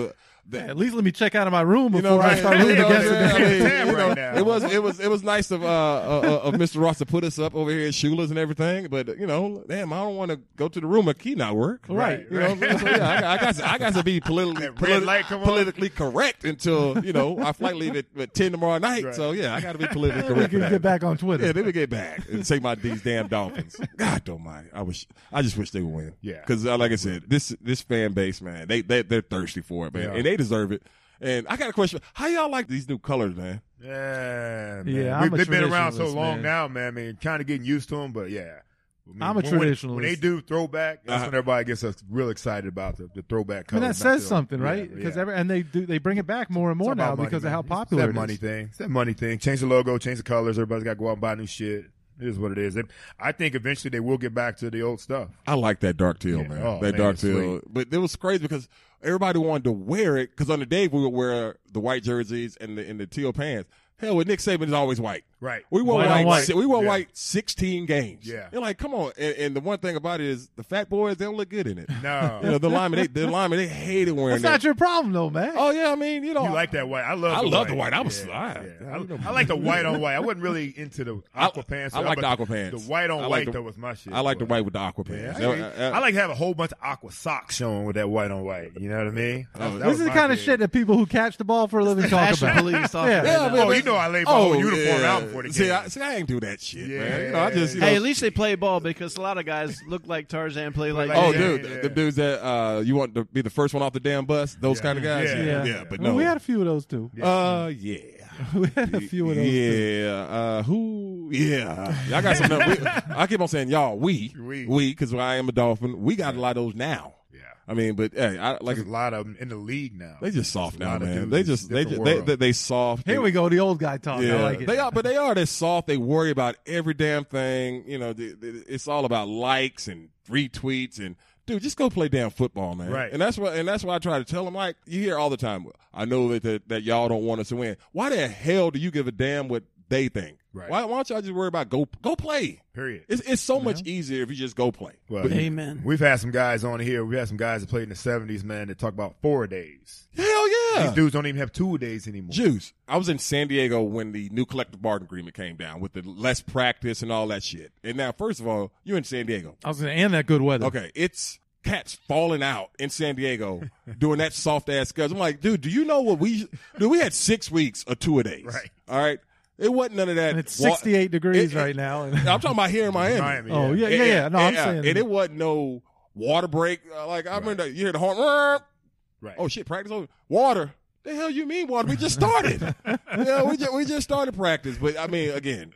that, At least let me check out of my room you before know, I man, start you rooting know, against man, I it. mean, Damn you know, right now. it was it was it was nice of uh, uh of Mister Ross to put us up over here at Shula's and everything, but you know, damn, I don't want to go to the room and key not work. Right. You know, so, yeah, I, got- I got I got to be politically That red light come on. politically correct until you know our flight leave at, at ten tomorrow night. Right. So yeah, I got to be politically We correct. for can that. get back on Twitter. Yeah, they would get back and say my these damn Dolphins. God almighty, I wish I just wish they would win. Yeah. because uh, like I said, this this fan base, man, they they they're thirsty for it, man, Yeah. and they deserve it. And I got a question: how y'all like these new colors, man? Yeah, man. Yeah, We- I'm a they've been around so traditionalist, long man. now, man. I mean, kind of getting used to them, but yeah. I mean, I'm a when- when- traditionalist. When they do throwback, that's Uh-huh. when everybody gets us real excited about the, the throwback And colors. that back says to- something, yeah, right? Because yeah. every and they do they bring it back more and It's more about now money, because man. of how It's popular that it money is. thing. It's that money thing. Change the logo, change the colors. Everybody's got to go out and buy new shit. It is what it is. It, I think eventually they will get back to the old stuff. I like that dark teal, Yeah. man. Oh, that man, dark it's teal. sweet. But it was crazy because everybody wanted to wear it. Because under Dave, we would wear the white jerseys and the and the teal pants. Hell, with Nick Saban is always white. Right. We wore White white. on white. si- We wore Yeah. white sixteen games. Yeah. You're like, come on. And, and the one thing about it is the fat boys, they don't look good in it. No. You know, the linemen, they, the linemen, they hated wearing That's that. not your problem, though, man. Oh yeah, I mean, you know, You like that white? I love. I the love white. the white. I was- Yeah, I- yeah. I- you know- I, I like the white on white. I wasn't really into the I- aqua pants. I like but the aqua pants. The white on I like white the- though was my shit. I like the boy. white with the aqua Yeah, pants. I, Uh, uh, I like to have a whole bunch of aqua socks showing with that white on white. You know what I mean? That- that This was is the my kind of thing. shit that people who catch the ball for a living talk Fashion about. police talk Yeah. right Yeah, now. man, Oh, but- you know I laid my whole uniform out before the see, game. I, see, I ain't do that shit, Yeah. man. You know, I just, you know, Hey, at least they play ball because a lot of guys look like Tarzan, play like. like- Oh, Yeah, dude, yeah. the dudes that uh, you want to be the first one off the damn bus, those Yeah. kind of guys. Yeah. Yeah, Yeah. but Well, no. we had a few of those too. uh, yeah. we had a few of those too. Yeah, uh, who? Yeah, I got some. we, I keep on saying y'all. We, We. we, because I am a Dolphin. We got a lot of those now. Yeah. I mean, but hey, I like There's a lot of them in the league now. they just soft There's a now, lot of man. dudes. They just they Different just they, world. they they soft. Here we go, the old guy talk. Yeah, I like it. they are, but they are. They're soft. They worry about every damn thing. You know, the, the, it's all about likes and retweets and. Dude, just go play damn football, man. Right. And that's what and that's why I try to tell them. Like you hear all the time. I know that that, that y'all don't want us to win. Why the hell do you give a damn what they think? Right. Why, why don't y'all just worry about go go play? Period. It's it's so much easier if you just go play. Well, Amen. We've had some guys on here. We've had some guys that played in the seventies, man, that talk about four days. Hell yeah. These dudes don't even have two days anymore. Juice. I was in San Diego when the new collective bargaining agreement came down with the less practice and all that shit. And now, first of all, you're in San Diego. I was going to and that good weather. Okay, it's cats falling out in San Diego doing that soft ass schedule. I'm like, dude, do you know what we? Dude, we had six weeks of two a days. Right. All right. It wasn't none of that. And it's wa- sixty-eight degrees it- it- right now. I'm talking about here in Miami. Miami, Oh, yeah, yeah, And- yeah. No, and, I'm uh, saying. and it wasn't no water break. Uh, Like I remember, you hear the horn. Right. Oh shit! Practice over. Water. The hell you mean water? We just started. yeah, we just we just started practice. But I mean, again,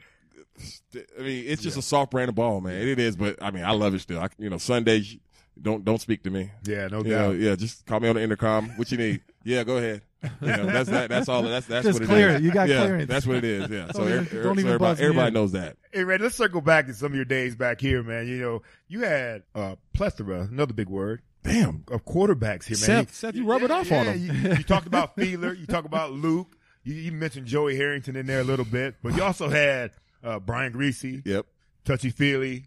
I mean, it's just a soft brand of ball, man. It is, but I mean, I love it still. I, you know, Sundays, don't don't speak to me. Yeah, no You know, doubt. yeah, just call me on the intercom. What you need? Yeah, go ahead. You know, that's that. That's all. That's that's Just what it clear is. it. You got yeah, clearance. That's what it is. Yeah. so Don't even- er- er- don't so even everybody, buzz me everybody in. knows that. Hey, Red, let's circle back to some of your days back here, man. You know, you had a plethora, another big word, Damn. of quarterbacks here, man. Seth, Seth, you rub it off on yeah, him. You, you talked about Fiedler. You talked about Luke. You, you mentioned Joey Harrington in there a little bit, but you also had uh, Brian Greasy, Yep. Touchy Feely.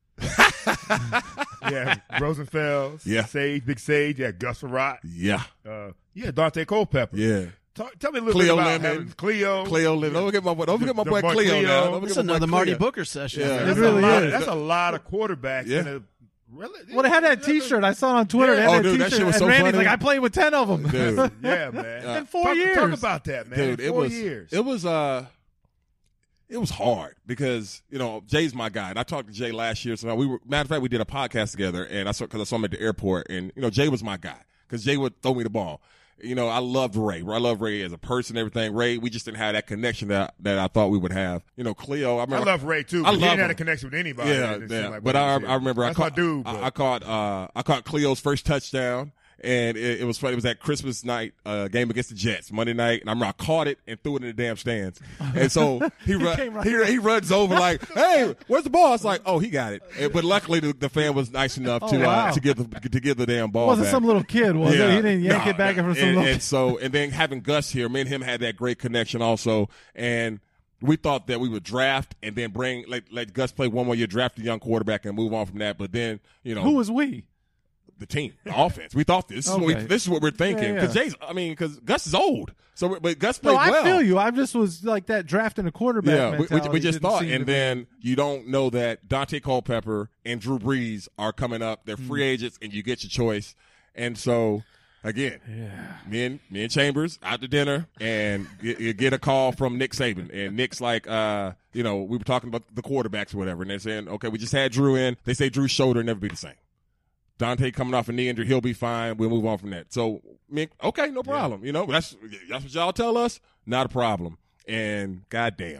yeah, Rosenfels. Yeah. Sage, Big Sage. Yeah, Gus Farrat. Yeah. Uh, yeah, Dante Culpepper. Yeah. Talk, tell me a little Cleo bit about Lemon. having Cleo. Cleo, Lin- don't forget my boy. Don't forget my The boy boy Cleo. Cleo. Now. Don't It's forget my boy another Marty Cleo. Booker session. Yeah. That's, It really a lot, is. that's a lot of quarterbacks. Yeah. In a, really, Well, they had that T-shirt. I saw it on Twitter. Yeah. They had Oh, that dude, that T-shirt. shit was and so Randy's funny. like, I played with ten of them. Dude. Yeah, man. In four talk, years. Talk about that, man. Dude, it Four was years. it was uh it was hard because you know Jay's my guy, and I talked to Jay last year. So we were matter of fact we did a podcast together, and I saw because I saw him at the airport, and you know Jay was my guy because Jay would throw me the ball. You know I loved Ray. I love Ray as a person, everything. Ray, we just didn't have that connection that that I thought we would have. You know Cleo, I I remember. love Ray too. I But he love didn't have a him. connection with anybody. Yeah, It seemed yeah. like but when he I, was here. I remember That's I my caught dude. I, but- I caught uh, I caught Cleo's first touchdown, and it, it was funny. It was that Christmas night uh, game against the Jets, Monday night, and I remember I caught it and threw it in the damn stands. And so he run, came right he, he runs over like, "Hey, where's the ball?" I was like, "Oh, he got it." And, but luckily, the, the fan was nice enough Oh, to wow. uh, to give the to give the damn ball. Wasn't back. some little kid, was it? He didn't yank Nah, it back nah. from some and, little and so and then having Gus here, me and him had that great connection also, and we thought that we would draft and then bring let let Gus play one more year, draft a young quarterback, and move on from that. But then you know Who was we? the team, the offense. We thought this. This, is what we, Okay. this is what we're thinking. Yeah, Because yeah. Jay's, I mean, because Gus is old. So, but Gus played No, I well. feel you. I just was like that drafting a quarterback. Yeah, we, we, mentality we just didn't thought, seem to and be- then you don't know that Dante Culpepper and Drew Brees are coming up. They're Mm. free agents, and you get your choice. And so, again, yeah. me and me and Chambers out to dinner, and you, you get a call from Nick Saban, and Nick's like, uh, you know, we were talking about the quarterbacks or whatever, and they're saying, okay, we just had Drew in. They say Drew's shoulder never be the same. Dante coming off a knee injury, he'll be fine. We'll move on from that. So, I mean, okay, no problem. You know, that's that's what y'all tell us. Not a problem. And goddamn.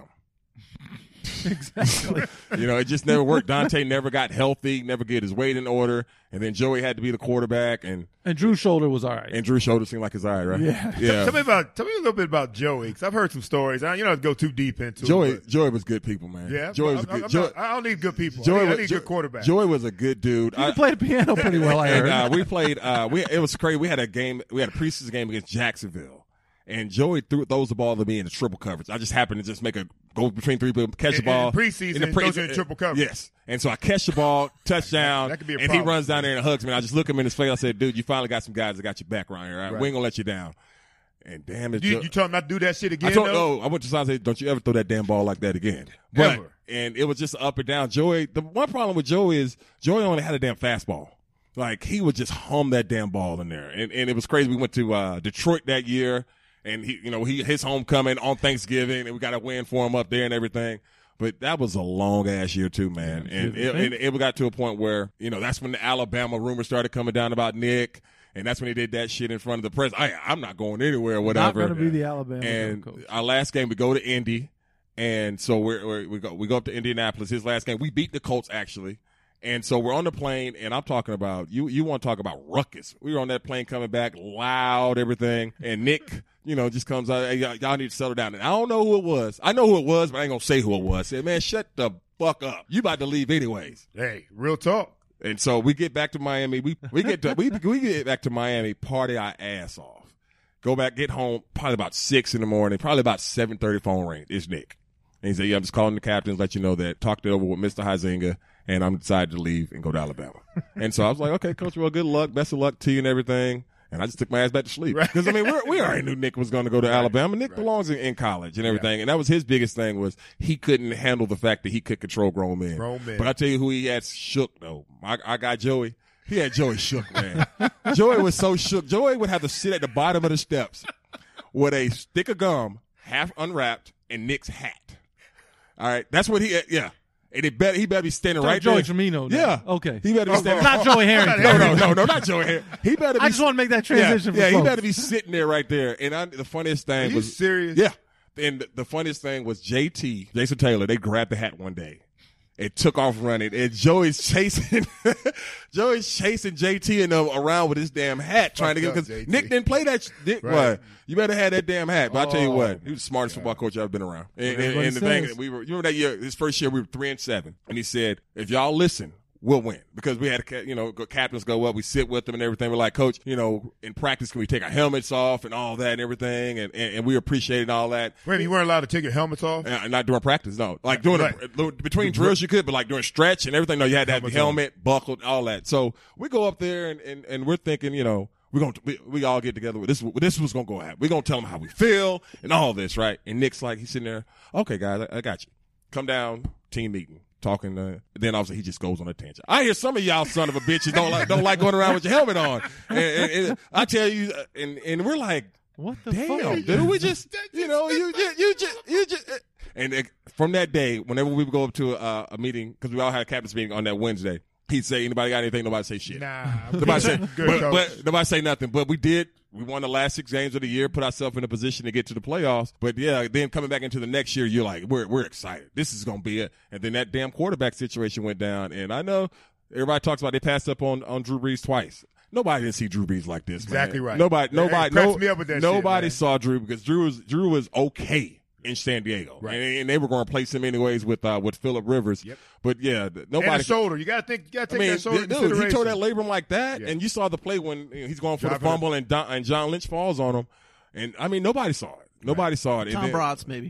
Exactly. You know, it just never worked. Dante never got healthy, never get his weight in order, and then Joey had to be the quarterback, and And Drew's shoulder was all right. and Drew's shoulder seemed like it's all right, right? Yeah. yeah. Tell me about. Tell me a little bit about Joey, because I've heard some stories. I, you don't have to go too deep into Joey, it. Joey was good people, man. but- Yeah, Joey was I'm- good. I'm Joey, not- I don't need good people. Joey I need, was I need Jo- good quarterback. Joey was a good dude. You I- can play the piano pretty well, I and, heard. uh, we played. Uh, we it was crazy. We had a game. We had a preseason game against Jacksonville, and Joey threw throws the ball to me in the triple coverage. I just happened to just make a go between three people, catch In- the ball. in preseason, it goes in triple coverage. Yes, and so I catch the ball, touchdown, That could be a and he problem. runs down there and hugs me. And I just look him in his face. I said, "Dude, you finally got some guys that got your back around here. Right? Right. We ain't gonna let you down." And damn it, you, Jo- you told him not to do that shit again. I told though? no. I went to Son and said, "Don't you ever throw that damn ball like that again." But Ever. and it was just up and down. Joey. The one problem with Joey is Joey only had a damn fastball. Like he would just hum that damn ball in there, and and it was crazy. We went to uh, Detroit that year, and he, you know, he his homecoming on Thanksgiving, and we got a win for him up there and everything. But that was a long ass year too, man. And it, and it got to a point where, you know, that's when the Alabama rumors started coming down about Nick. And that's when he did that shit in front of the press. I, I'm not going anywhere or Not whatever. going to be the Alabama And coach. our last game, we go to Indy. And so we're, we're, we go we go up to Indianapolis. His last game, we beat the Colts, actually. And so we're on the plane, and I'm talking about, you You want to talk about ruckus. We were on that plane coming back, loud, everything. And Nick, you know, just comes out, hey, y'all, y'all need to settle down. And I don't know who it was. I know who it was, but I ain't going to say who it was. I said, man, shut the fuck up. You about to leave anyways. Hey, real talk. And so we get back to Miami. We we get to we we get back to Miami, party our ass off. Go back, get home, probably about six in the morning, probably about seven thirty. Phone ring. It's Nick, and he said, "Yeah, I'm just calling the captains, let you know that talked it over with Mister Huizinga, and I'm decided to leave and go to Alabama." And so I was like, "Okay, Coach, well, good luck, best of luck to you and everything." And I just took my ass back to sleep because I mean we're, we already knew Nick was going to go to Alabama. Nick belongs in, in college and everything, and that was his biggest thing was he couldn't handle the fact that he could control grown men. Grown men. But I tell you who he had shook though. I, I got Joey. He had Joey shook, man. Joey was so shook. Joey would have to sit at the bottom of the steps with a stick of gum half unwrapped and Nick's hat. All right, that's what he. Yeah. And it better, he better be standing So right Joey there. Tremino now. Yeah. Okay. He better be standing. Not Joey Harrington. No, no, no, no, not Joey Harrington. He better be. I just want to make that transition Yeah, for yeah he folks. better be sitting there right there. And I, the funniest thing Are you was. serious? Yeah. And the, the funniest thing was J T, Jason Taylor, they grabbed the hat one day. It took off running, and Joey's chasing, Joey's chasing J T and them around with his damn hat, trying to get up, because J T. Nick didn't play that. sh- Nick, Right. what? You better have that damn hat. But I tell you Oh, what, he was the smartest football coach I've ever been around. And, and, Everybody and the thing, says. we were, you remember that year, his first year, we were three and seven, and he said, "If y'all listen, we'll win," because we had, you know, captains go up, we sit with them and everything. We're like, "Coach, you know, in practice, can we take our helmets off and all that and everything?" And and, and we appreciated all that. Wait, you weren't allowed to take your helmets off? Uh, not during practice, no. Like during Right. the, between drills, you could, but like during stretch and everything, no, you had to have the Helmets helmet, buckled, all that. So we go up there and, and, and we're thinking, you know, we're gonna we, we all get together with this. This was gonna go happen. We're gonna tell them how we feel and all this, right? And Nick's like, he's sitting there. Okay, guys, I, I got you. Come down, team meeting. Talking, uh, then obviously he just goes on a tangent. I hear some of y'all son of a bitches don't like don't like going around with your helmet on, and, and, and I tell you, uh, and and we're like, What the damn, fuck? dude, we just, you know, you just, you just, you just, and it, from that day, whenever we would go up to a, a meeting, because we all had a captain's meeting on that Wednesday, he'd say, "Anybody got anything?" Nobody say shit. Nah. Nobody say, Good but, coach. but nobody say nothing. But we did. We won the last six games of the year, put ourselves in a position to get to the playoffs. But yeah, then coming back into the next year, you're like, we're we're excited. This is gonna be it. And then that damn quarterback situation went down. And I know everybody talks about they passed up on on Drew Brees twice. Nobody didn't see Drew Brees like this. Exactly man. right. Nobody, Hey, nobody, cracks no, me up with that shit, nobody man. saw Drew because Drew was Drew was okay in San Diego, Right. and, and they were going to replace him anyways with uh, with Phillip Rivers. Yep. But yeah, th- And nobody. the shoulder. You got to think. You got to I take mean, that shoulder dude, into he consideration. tore that labrum like that, Yeah. and you saw the play when you know, he's going for Dropping the fumble, and Don, and John Lynch falls on him, and I mean nobody saw it. Nobody saw it. And Tom then- Bratz, maybe.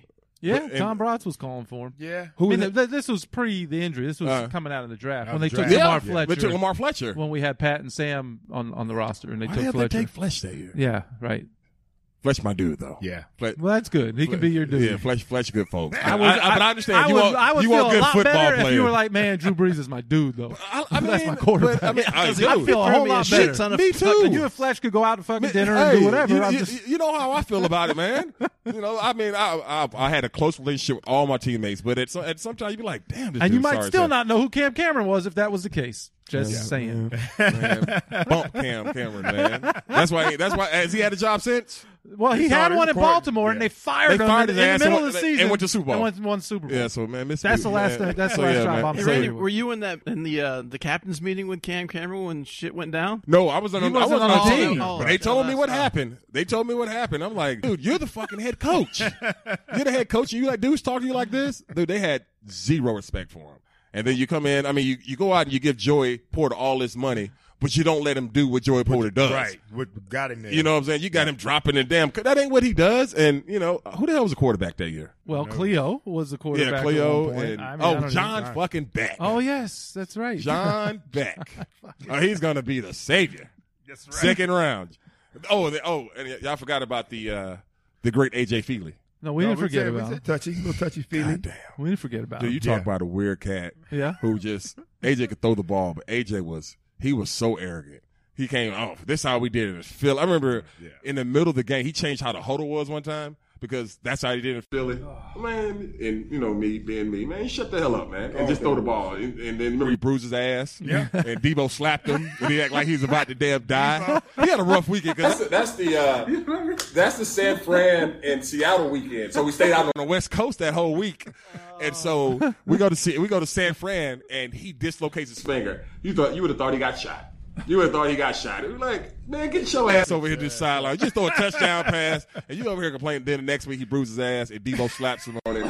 Yeah, And- Tom Bratz was calling for him. Yeah. I mean, th- this was pre the injury. This was Uh, coming out of the draft out when of they the took draft. Lamar Yeah, Fletcher. they took Lamar Fletcher. When we had Pat and Sam on, on the roster, and they Why took did they Fletcher. take Fletch that year? Yeah, right. Fletch, my dude, though. Yeah. Fletch, Well, that's good. He can be your dude. Yeah, Fletch, Fletch, good folks. I, would, I, I, but I understand I you would, want I would you feel want good a lot football better players. if you were like, man, Drew Brees is my dude, though. I, I mean, That's my quarterback. But, I mean, I, I do. feel a whole me a lot shit better. ton of Me fucking- too. And you and Fletch could go out to fucking dinner Hey, and do whatever. You, I'm you- just, you know how I feel about it, man. You know, I mean, I, I I had a close relationship with all my teammates, but at, some- at sometimes you be like, damn, this and you dude's might sorry still as hell. not know who Cam Cameron was if that was the case. Just Yeah. saying. Man, bump Cam Cameron, man. That's why. That's why. Has he had a job since? Well, he He's had already one in recorded. Baltimore, and Yeah. they fired They him fired in, his in ass the middle and of the went- and season. went to Super Bowl. And won, won Super Bowl. Yeah. So man, Miss That's the last. man. That's the So, last yeah, job man. I'm Hey, So, Randy, saying. were you in that in the uh, the captain's meeting with Cam Cameron when shit went down? No, I was on. He I wasn't wasn't on on the the team. team. Oh, But they right. told me Oh, what that's- happened. They told me what happened. I'm like, dude, you're the fucking head coach. You're the head coach, and you like dudes talk to you like this, dude. They had zero respect for him. And then you come in. I mean, you, you go out and you give Joey Porter all this money, but you don't let him do what Joey Porter does. Right. What got him there? You know what I'm saying? You got him dropping the damn. That ain't what he does. And you know who the hell was the quarterback that year? Well, Cleo was the quarterback. Yeah, at Cleo one point. and I mean, I oh, don't John even- fucking Beck. Oh yes, that's right. John Beck. Oh, he's gonna be the savior. That's right. Second round. Oh, the, oh, and y- y'all forgot about the uh, the great A J Feely. No, we No, didn't forget said, about we him. said touchy, little touchy feely. God damn. We didn't forget about Dude, you him. talk Yeah. about a weird cat Yeah. who just A J could throw the ball, but A J was he was so arrogant. He came off. This is how we did it in Philly. I remember Yeah. in the middle of the game, he changed how the huddle was one time because that's how he did in Philly. Man, and you know me being me, man, shut the hell up, man, and just throw the ball. And, and then remember he bruised his ass. Yeah. And Debo slapped him, and he acted like he was about to damn die. He had a rough weekend. Cause that's the, that's the uh, that's the San Fran and Seattle weekend. So we stayed out on the West Coast that whole week, and so we go to see we go to San Fran, and he dislocates his finger. You thought you would have thought he got shot. You would have thought he got shot. It was like, man, get your ass over here to the sideline. Just throw a touchdown pass, and you over here complaining. Then the next week he bruises his ass, and Debo slaps him on it.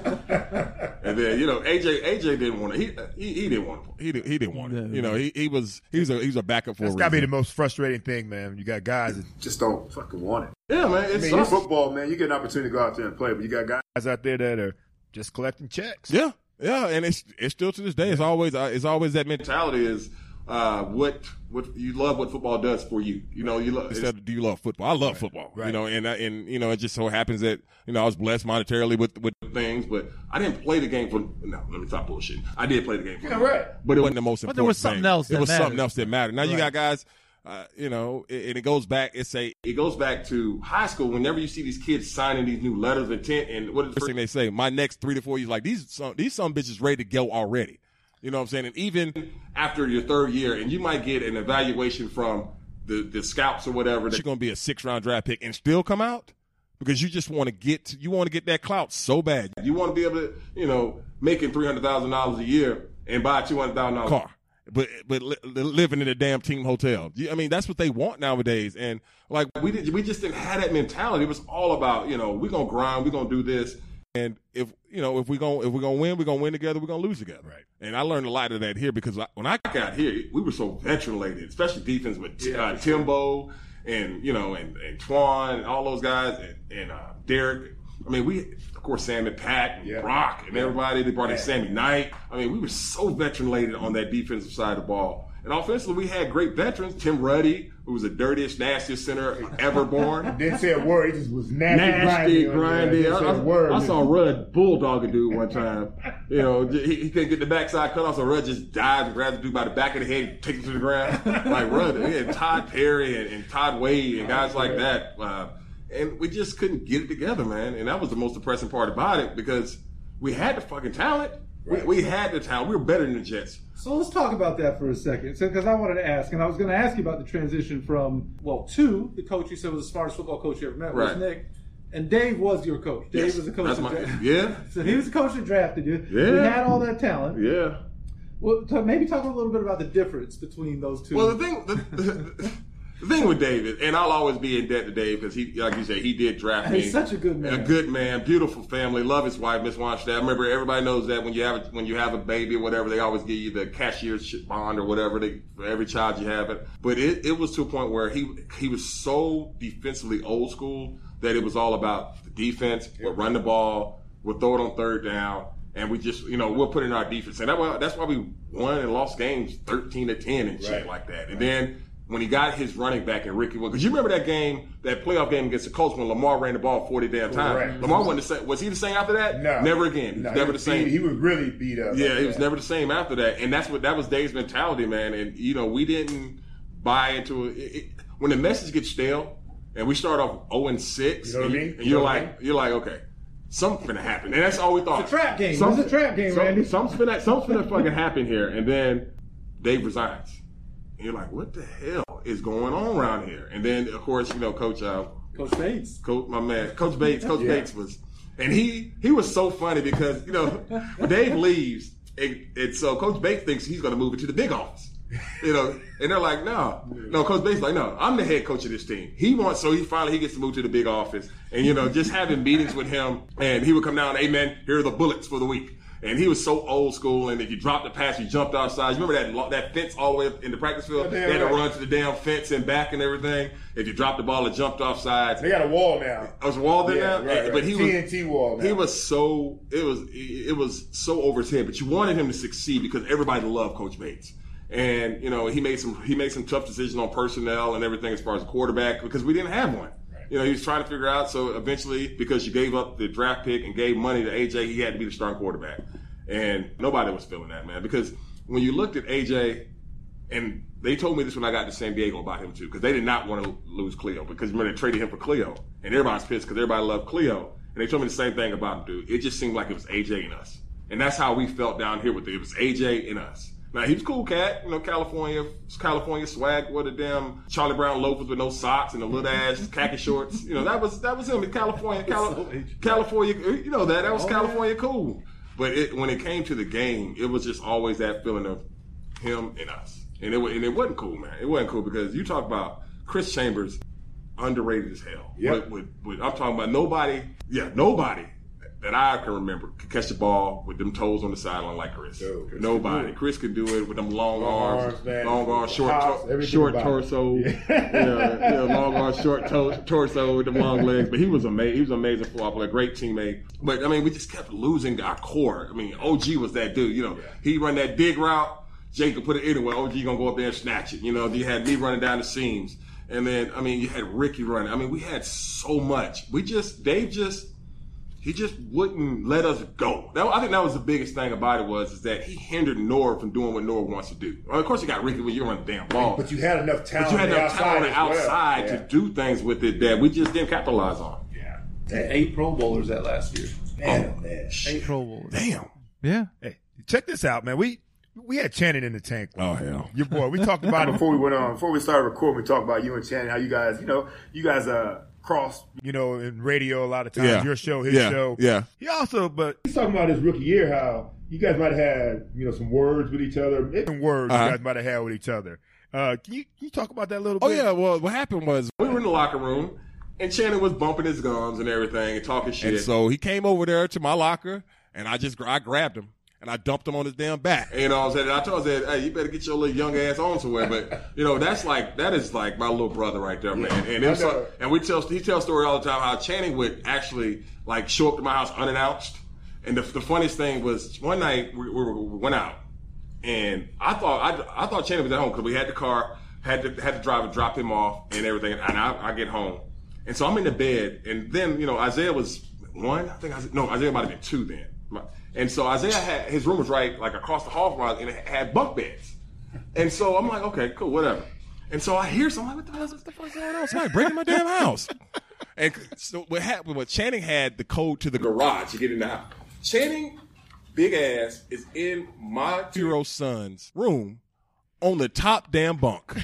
And then you know, A J A J didn't want to. He, he he didn't want to. He didn't, he didn't want it. You know, he he was he was a he was a backup for That's a got to be the reason. most frustrating thing, man. You got guys that Just don't fucking want it. Yeah, man. I It's mean, in sucks. football, man, you get an opportunity to go out there and play, but you got guys. guys out there that are just collecting checks. Yeah, yeah, and it's it's still to this day. It's always uh, it's always that mentality is uh, what what you love what football does for you. You know, you love instead of do you love football? I love football. right. You know, and I- and you know it just so happens that you know I was blessed monetarily with with things, but I didn't play the game for. No, let me stop bullshitting. I did play the game for. Yeah, right. But it wasn't the most important. But there was something thing. else It that was something mattered. else that mattered. Now you got guys. Uh, you know, it- and it goes back. It's a. It goes back to high school. Whenever you see these kids signing these new letters of intent, and what is the first thing they say? My next three to four years, like these, some, these some bitches ready to go already. You know what I'm saying? And even after your third year, and you might get an evaluation from the the scouts or whatever that you're going to be a six round draft pick and still come out because you just want to get to, you want to get that clout so bad. You want to be able to, you know, making three hundred thousand dollars a year and buy a two hundred thousand dollars car. But but li- li- living in a damn team hotel. You- I mean, that's what they want nowadays. And like we did, we just didn't have that mentality. It was all about, you know, we're gonna grind, we're gonna do this, and if you know if we gonna if we're gonna win, we're gonna win together. We're gonna lose together. Right. And I learned a lot of that here because I, when I got here, we were so veteran laden, especially defense with uh, Timbo and you know and and Twan and all those guys and, and uh, Derek. I mean, we, of course, Sam and Pat and Yeah. Brock and everybody. They brought in Sammy Knight. I mean, we were so veteran-laden on that defensive side of the ball. And offensively, we had great veterans. Tim Ruddy, who was the dirtiest, nastiest center ever born. Didn't say a word. He just was nasty, Nasty, grindy. grindy. Didn't say a word. I, I saw Rudd bulldog a dude one time. You know, he, he couldn't get the backside cut off, so Rudd just dived and grabbed the dude by the back of the head and take him to the ground. Like Rudd. We had Todd Perry and, and Todd Wade and guys like that. Uh, and we just couldn't get it together, man. And that was the most depressing part about it because we had the fucking talent. We, we had the talent. We were better than the Jets. So let's talk about that for a second. So, because I wanted to ask, and I was going to ask you about the transition from, well, to the coach you said was the smartest football coach you ever met, was Right. Nick. And Dave was your coach. Dave Yes, was the coach that's that my- drafted yeah. So he was the coach that drafted you. Yeah. We had all that talent. Yeah. Well, t- maybe talk a little bit about the difference between those two. Well, the thing, the, the, the thing with David, and I'll always be in debt to Dave because he, like you said, he did draft me. He's such a good man. A good man, beautiful family, love his wife, Miss Wanstead. I remember everybody knows that when you have a, when you have a baby or whatever, they always give you the cashier's bond or whatever they, for every child you have. It, but it, it was to a point where he he was so defensively old school that it was all about the defense, we'll run the ball. we'll throw it on third down, and we just, you know, we'll put it in our defense. And that, that's why we won and lost games thirteen to ten and shit Right. like that. And then when he got his running back and Ricky, because you remember that game, that playoff game against the Colts when Lamar ran the ball forty damn times. Correct. Lamar wasn't the same. Was he the same after that? No. Never again. He was No, never he the was same. beat- He was really beat up. Yeah, like he was that. never the same after that, and that's what that was Dave's mentality, man. And you know, we didn't buy into it. it, it when the message gets stale, and we start off zero and six, You know what and, I mean? and You you're know what I like, you're like, okay, something's gonna happen, and that's all we thought. It's a trap game. Some- It's a trap game, some- Randy. Something's gonna, something's gonna fucking happen here, and then Dave resigns, and you're like, what the hell is going on around here? And then, of course, you know, Coach, uh, Coach Bates. Coach, my man, Coach Bates, Coach Yeah. Bates was, and he he was so funny because you know when Dave leaves, and, and so Coach Bates thinks he's going to move it to the big office, you know, and they're like, no, no, Coach Bates is like, no, I'm the head coach of this team. He wants, so he finally he gets to move to the big office, and you know, just having meetings with him, and he would come down, hey man, here are the bullets for the week. And he was so old school, and if you dropped the pass, you jumped outside. You remember that lo- that fence all the way up in the practice field? Yeah, They had to right. run to the damn fence and back and everything. If you dropped the ball, it jumped off sides. They got a wall now. I was wall there Yeah, now, right, right. but he T N was T wall now. he was so it was it was so over his head. But you wanted him to succeed because everybody loved Coach Bates, and you know he made some he made some tough decisions on personnel and everything as far as a quarterback because we didn't have one. You know he was trying to figure out. So eventually, because you gave up the draft pick and gave money to A J, he had to be the starting quarterback, and nobody was feeling that, man. Because when you looked at A J. And they told me this when I got to San Diego about him too, because they did not want to lose Cleo. Because remember they traded him for Cleo, and everybody's pissed because everybody loved Cleo. And they told me the same thing about him, dude. It just seemed like it was A J and us, and that's how we felt down here with it. It was A J and us. Now he was a cool cat, you know, California, California swag with a damn Charlie Brown loafers with no socks and a little ass khaki shorts. You know that was that was him in California, Cali- California. You know that that was California cool. But it, when it came to the game, it was just always that feeling of him and us. And it, wa- and it wasn't cool, man. It wasn't cool because you talk about Chris Chambers, underrated as hell. Yep. With, with, with, I'm talking about nobody, yeah, nobody that I can remember could catch the ball with them toes on the sideline like Chris. Yo, Chris nobody. could do it. Chris could do it with them long, Long arms, arms, man. long arms, short, Hops, to- everything short about it. torso, Yeah. yeah, yeah, long arms, short to- torso with them long legs. But he was amazing. He was an amazing football player, great teammate. But I mean, we just kept losing our core. I mean, O G was that dude. You know, he run that dig route. Jay could put it anywhere. O G gonna go up there and snatch it. You know, you had me running down the seams. And then, I mean, you had Ricky running. I mean, we had so much. We just, Dave just, he just wouldn't let us go. That, I think that was the biggest thing about it was is that he hindered Norv from doing what Norv wants to do. Well, of course, you got Ricky when you run the damn ball. But you had enough talent But you had on the enough talent on the outside as well. outside Yeah. to do things with it that we just didn't capitalize on. Yeah. Had eight Pro Bowlers that last year. Man, oh, man. Eight Pro Bowlers. Damn. Yeah. Hey, check this out, man. We we had Channing in the tank. Oh, hell. Your boy. We talked about him. Before we went on, before we started recording, we talked about you and Channing, how you guys, you know, you guys uh cross. You know, in radio a lot of times. Yeah. Your show, his Yeah. show. Yeah. He also, but He's talking about his rookie year, how you guys might have had, you know, some words with each other. Maybe different words Uh-huh. you guys might have had with each other. Uh, can you can you talk about that a little Oh bit? yeah, well, what happened was we were in the locker room, and Shannon was bumping his gums and everything and talking shit. And so he came over there to my locker, and I just I grabbed him and I dumped him on his damn back. And, you know, I said, I told him, hey, you better get your little young ass on somewhere. But you know, that's like that is like my little brother right there, man. And it was I know. so, and we tell he tells a story all the time how Channing would actually like show up to my house unannounced. And the, the funniest thing was one night we, we, we went out. And I thought I, I thought Channing was at home because we had the car, had to had to drive and drop him off and everything. And I, I get home, and so I'm in the bed, and then you know Isaiah was one. I think Isaiah, no Isaiah might have been two then. And so Isaiah had his room was right like across the hall from us, and it had bunk beds. And so I'm like, okay, cool, whatever. And so I hear something. What the hell is the fuck going on? Somebody breaking my damn house. And so what happened? What Channing had the code to the garage to get in the house. Channing. Big ass is in my two-year-old son's room on the top damn bunk.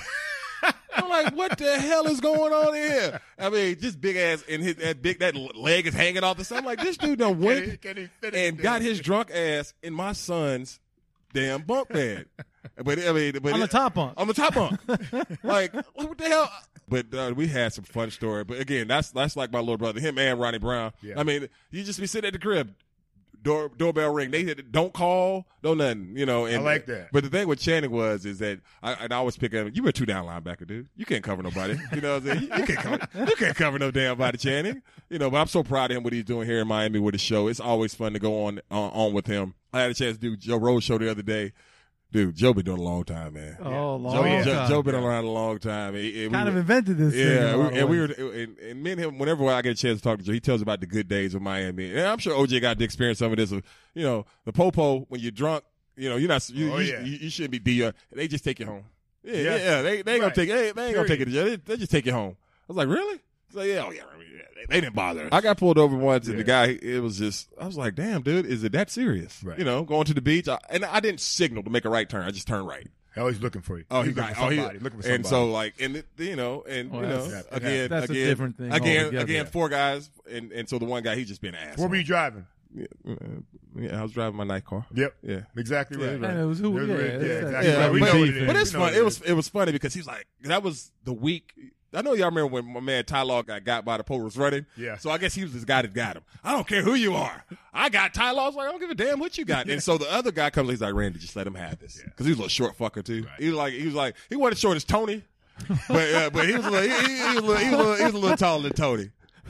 I'm like, what the hell is going on here? I mean, just big ass and his that big that leg is hanging off the side. I'm like, this dude done went Can he- can he fit and in got there? his drunk ass in my son's damn bunk bed. But I mean, but On the it- top bunk. on the top bunk. Like, what the hell? But uh, we had some fun story. But again, that's that's like my little brother, him and Ronnie Brown. Yeah. I mean, you just be sitting at the crib. door, doorbell ring. They said, don't call, no nothing, you know. And, I like that. But the thing with Channing was, is that I, and I always pick up, you were a two down linebacker, dude. You can't cover nobody. You know what I'm saying? You, you, can't cover, you can't cover no damn body, Channing. You know, but I'm so proud of him, what he's doing here in Miami with his show. It's always fun to go on, on, on with him. I had a chance to do Joe Rose show the other day. Dude, Joe been doing it a long time, man. Oh, long Joe, time. Joe, Joe been around a long time. And, and kind we of were, invented this thing. Yeah, we, in a lot of and we ways. were, and, and me and him, whenever I get a chance to talk to Joe, he tells about the good days of Miami. And I'm sure O J got to experience some of this. You know, the popo, when you're drunk, you know, you're not, you, Oh, you, yeah. you, you shouldn't be D R. They just take you home. Yeah, yeah, Yeah. yeah. They, they ain't Right. gonna take it. They, they ain't gonna take it to jail. They, they just take you home. I was like, really? So yeah, oh yeah, I mean, yeah, they, they didn't bother us. I got pulled over once, and the guy, it was just, I was like, damn, dude, is it that serious? Right. You know, going to the beach, I, and I didn't signal to make a right turn. I just turned right. Oh, he's looking for you. Oh, he's he's looking right. for Oh, he, somebody. looking for somebody. and so like, and it, you know, and Well, you know, that's- again, that's a again, different thing again, altogether. again, Yeah. four guys, and and so the one guy, he just been an ass. What were you driving? Yeah, yeah, I was driving my night car. Yep. Yeah. Exactly right. And it was who? It was Yeah, right. it's- Yeah, it's- exactly Yeah, right. We but, know what it is. but it's We know fun. what It was it was funny because he was like, that was the week. I know y'all remember when my man Ty Law got got by the pole was running. Yeah. So I guess he was this guy that got him. I don't care who you are. I got Ty Law. I was like, I don't give a damn what you got. And so the other guy comes. He's like, Randy, just let him have this because he was a little short fucker too. He was like, he was like, he wasn't short as Tony, but uh, but he was a little, he, he, he was a little, he was a little, he was a little taller than Tony.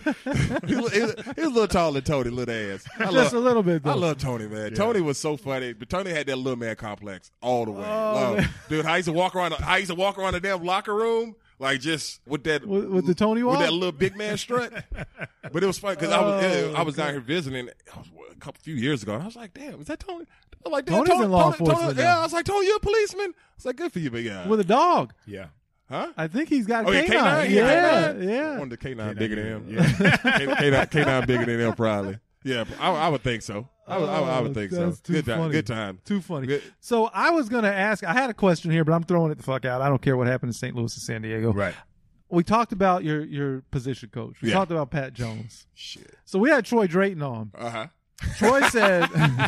he, was, he, was, he was a little taller than Tony, little ass. I Just love, a little bit, though. I love Tony, man. Tony was so funny, but Tony had that little man complex all the way. Love. Dude, how he used to walk around, how he used to walk around the damn locker room, like just with that, With, with the Tony with walk? that little big man strut. But it was funny because I was, Oh, I was down here visiting I was, a couple few years ago, and I was like, damn, is that Tony? I was like, damn, Tony's Tony, in law Tony, Tony, enforcement yeah, now. I was like, Tony, you're a policeman. I was like, good for you, big guy. With a dog. Yeah. Huh? I think he's got Oh, yeah, K K nine. nine? Yeah, K nine? yeah. I wonder K nine bigger than him. Yeah. K nine, K nine bigger than him, probably. Yeah, I, I would think so. I would, I would, I would think so. Oh, That's too Good time. funny. Good time. Too funny. Good. So I was going to ask, I had a question here, but I'm throwing it the fuck out. I don't care what happened in Saint Louis and San Diego. Right. We talked about your, your position coach. We Yeah. talked about Pat Jones. Shit. So we had Troy Drayton on. Uh huh. Troy said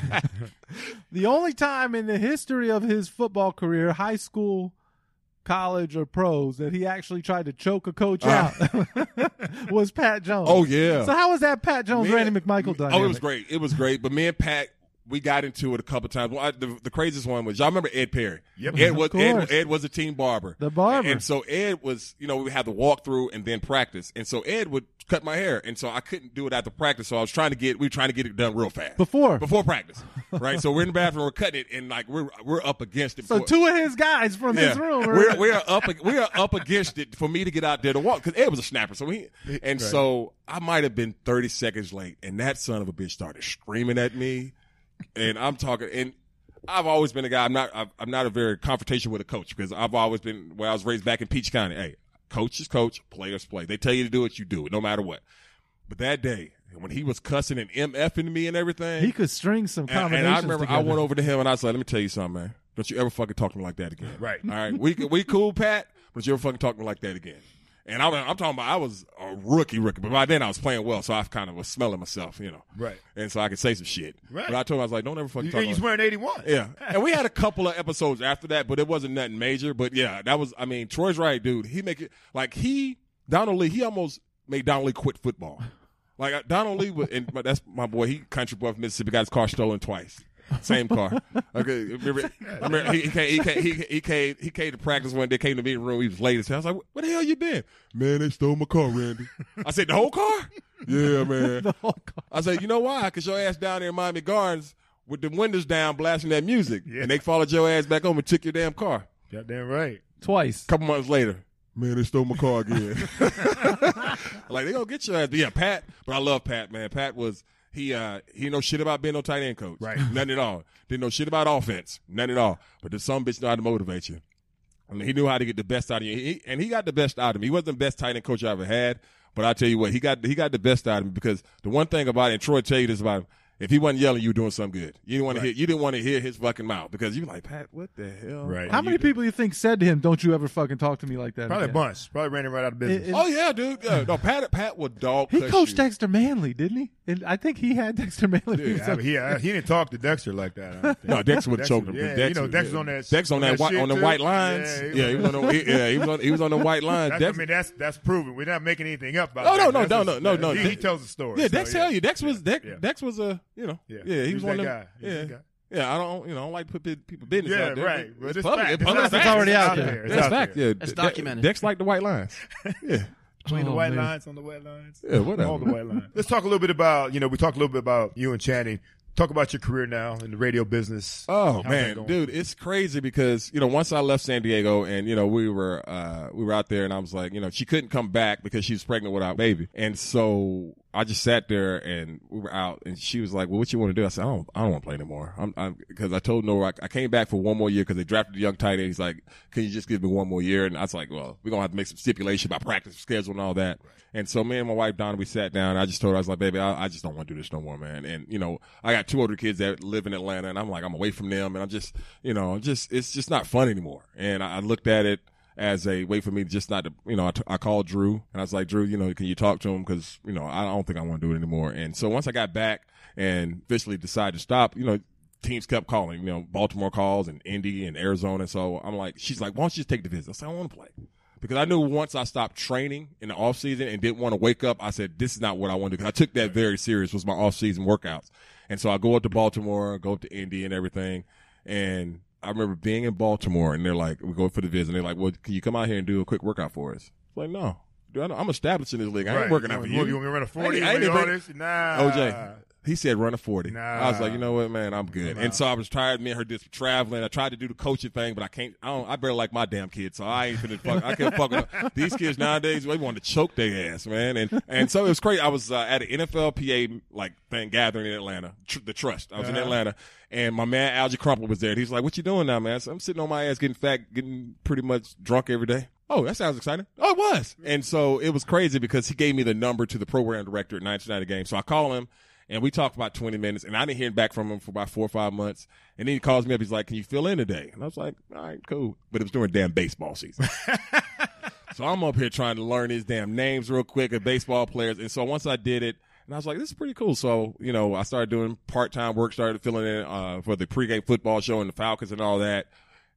the only time in the history of his football career, high school, college, or pros, that he actually tried to choke a coach Uh. out was Pat Jones. Oh yeah. So how was that Pat Jones, Me- Randy McMichael dynamic? Oh, it was great. It was great. But me and Pat, we got into it a couple times. Well, I, the, the craziest one was y'all remember Ed Perry. Yep. Ed Of was course. Ed, Ed was a team barber. The barber. And so Ed was, you know, we had to walk through and then practice. And so Ed would cut my hair, and so I couldn't do it after practice. So I was trying to get, we were trying to get it done real fast Before. before practice, right? So we're in the bathroom, we're cutting it, and like we're we're up against it. So before- two of his guys from his room. Are, we're we're up we are up against it for me to get out there to walk because Ed was a snapper. So he and Right. so I might have been thirty seconds late, and that son of a bitch started screaming at me, and I'm talking and. I've always been a guy. I'm not. I've- I'm not a very confrontation with a coach because I've always been. Where I was raised back in Peach County. Hey, coach is coach, players play. They tell you to do it, you do it, no matter what. But that day when he was cussing and MFing me and everything, he could string some and, combinations and I remember together. I went over to him and I said, "Let me tell you something, man. Don't you ever fucking talk to me like that again. Right. All right. We we cool, Pat. But you ever fucking talk to me like that again." And I, I'm talking about I was a rookie, rookie, but by then I was playing well, so I kind of was smelling myself, you know. Right. And so I could say some shit. Right. But I told him I was like, "Don't ever fucking You, talk." and you like swearing eighty-one. Yeah. And we had a couple of episodes after that, but it wasn't nothing major. But yeah, that was, I mean, Troy's right, dude. He make it, like he, Donald Lee, he almost made Donald Lee quit football. Like uh, Donald Lee, was, and that's my boy, he country boy from Mississippi, got his car stolen twice. Same car. Okay, remember, remember he, he, came, he, came, he, he, came, he came to practice one day, came to the meeting room, he was late as hell. I was like, where the hell you been? Man, they stole my car, Randy. I said, the whole car? Yeah, man. The whole car. I said, you know why? Because your ass down there in Miami Gardens with the windows down blasting that music. Yeah. And they followed your ass back home and took your damn car. Goddamn right. Twice. A couple months later, man, they stole my car again. Like, they gonna get your ass. But yeah, Pat, but I love Pat, man. Pat was, he uh he know shit about being no tight end coach. Right. Nothing at all. Didn't know shit about offense. Nothing at all. But the some bitch know how to motivate you. I mean, he knew how to get the best out of you. He, and he got the best out of him. He wasn't the best tight end coach I ever had, but I tell you what, he got he got the best out of him because the one thing about it, and Troy tell you this about him, if he wasn't yelling, you were doing something good. You didn't want Right. to hear you didn't want to hear his fucking mouth because you were like, Pat, what the hell? Right. How are many you doing? people you think said to him, "Don't you ever fucking talk to me like that"? Probably a again? bunch. Probably ran him right out of business. It- it- Oh yeah, dude. Yeah, no, Pat Pat would dog. He cuss coached you. Dexter Manley, didn't he? And I think he had Dexter Manley. Dude, He was Yeah, I mean, he, uh, he didn't talk to Dexter like that. I don't think. No, Dexter would have choked him. Yeah, Dexter, you know, Dexter's on that. Dex on that, white, shit on the too. white lines. Yeah, Yeah, he was on the, he, yeah, he was on he was on the white lines. That's, I Dex, mean, that's that's proven. We're not making anything up about. Oh, no, Dex. no, That's no, just- no, no, no. He, he Dex- tells the story. yeah, so, Dex tell you Dex was Dex, Yeah. Dex was a you know, Yeah, yeah, he He was was one that of guy. them. He was Yeah. that guy. Yeah, I don't, you know, I don't like to put bit- people business Yeah, out there. right. But It's, it's public. fact. It's It's public out fact. there. already out It's there. It's That's out fact. there. Yeah, It's De- documented. Dex like the white lines. Yeah. Between the Oh, white man. lines on the white lines. Yeah, whatever. All the white lines. Let's talk a little bit about, you know, we talked a little bit about you and Channing. Talk about your career now in the radio business. Oh How's that man, going? dude, it's crazy because, you know, once I left San Diego and, you know, we were, uh, we were out there and I was like, you know, she couldn't come back because she was pregnant with our baby. And so I just sat there and we were out and she was like, well, what you want to do? I said, I don't, I don't want to play anymore. I'm, I'm, cause I told Nora, I, I came back for one more year cause they drafted a young tight end. He's like, can you just give me one more year? And I was like, well, we're going to have to make some stipulation about practice schedule and all that. And so me and my wife, Donna, we sat down and I just told her, I was like, baby, I, I just don't want to do this no more, man. And, you know, I got two older kids that live in Atlanta and I'm like, I'm away from them and I'm just, you know, just, it's just not fun anymore. And I, I looked at it as a way for me to just not to, you know, I, t- I called Drew and I was like, Drew, you know, can you talk to him? Cause, you know, I don't think I want to do it anymore. And so once I got back and officially decided to stop, you know, teams kept calling, you know, Baltimore calls and Indy and Arizona. So I'm like, she's like, why don't you just take the visit? I said, I want to play. Because I knew once I stopped training in the off season and didn't want to wake up, I said, this is not what I want to do. Because I took that very serious, was my off season workouts. And so I go up to Baltimore, go up to Indy and everything. And I remember being in Baltimore and they're like, we go for the visit. And they're like, well, can you come out here and do a quick workout for us? I'm like, no. Dude, I'm established in this league. I ain't Right. working you out for want, you. You want me to run a forty? I ain't and all bring- this? Nah. O J, he said run a forty. Nah. I was like, you know what, man, I'm good. Nah. And so I was tired of me and her just traveling. I tried to do the coaching thing, but I can't. I don't. I barely like my damn kids, so I ain't finna fuck. I can't fuck with them. These kids nowadays. They want to choke their ass, man. And and so it was crazy. I was uh, at an N F L P A like thing gathering in Atlanta, tr- the Trust. I was in Uh-huh. Atlanta, and my man Algie Crumple was there. And he's like, "What you doing now, man?" So I'm sitting on my ass, getting fat, getting pretty much drunk every day. Oh, that sounds exciting. Oh, it was. And so it was crazy because he gave me the number to the program director at nineteen ninety Games. So I call him and we talked about twenty minutes and I didn't hear back from him for about four or five months. And then he calls me up. He's like, can you fill in today? And I was like, all right, cool. But it was during damn baseball season. So I'm up here trying to learn these damn names real quick of baseball players. And so once I did it, and I was like, this is pretty cool. So, you know, I started doing part-time work, started filling in uh, for the pregame football show and the Falcons and all that.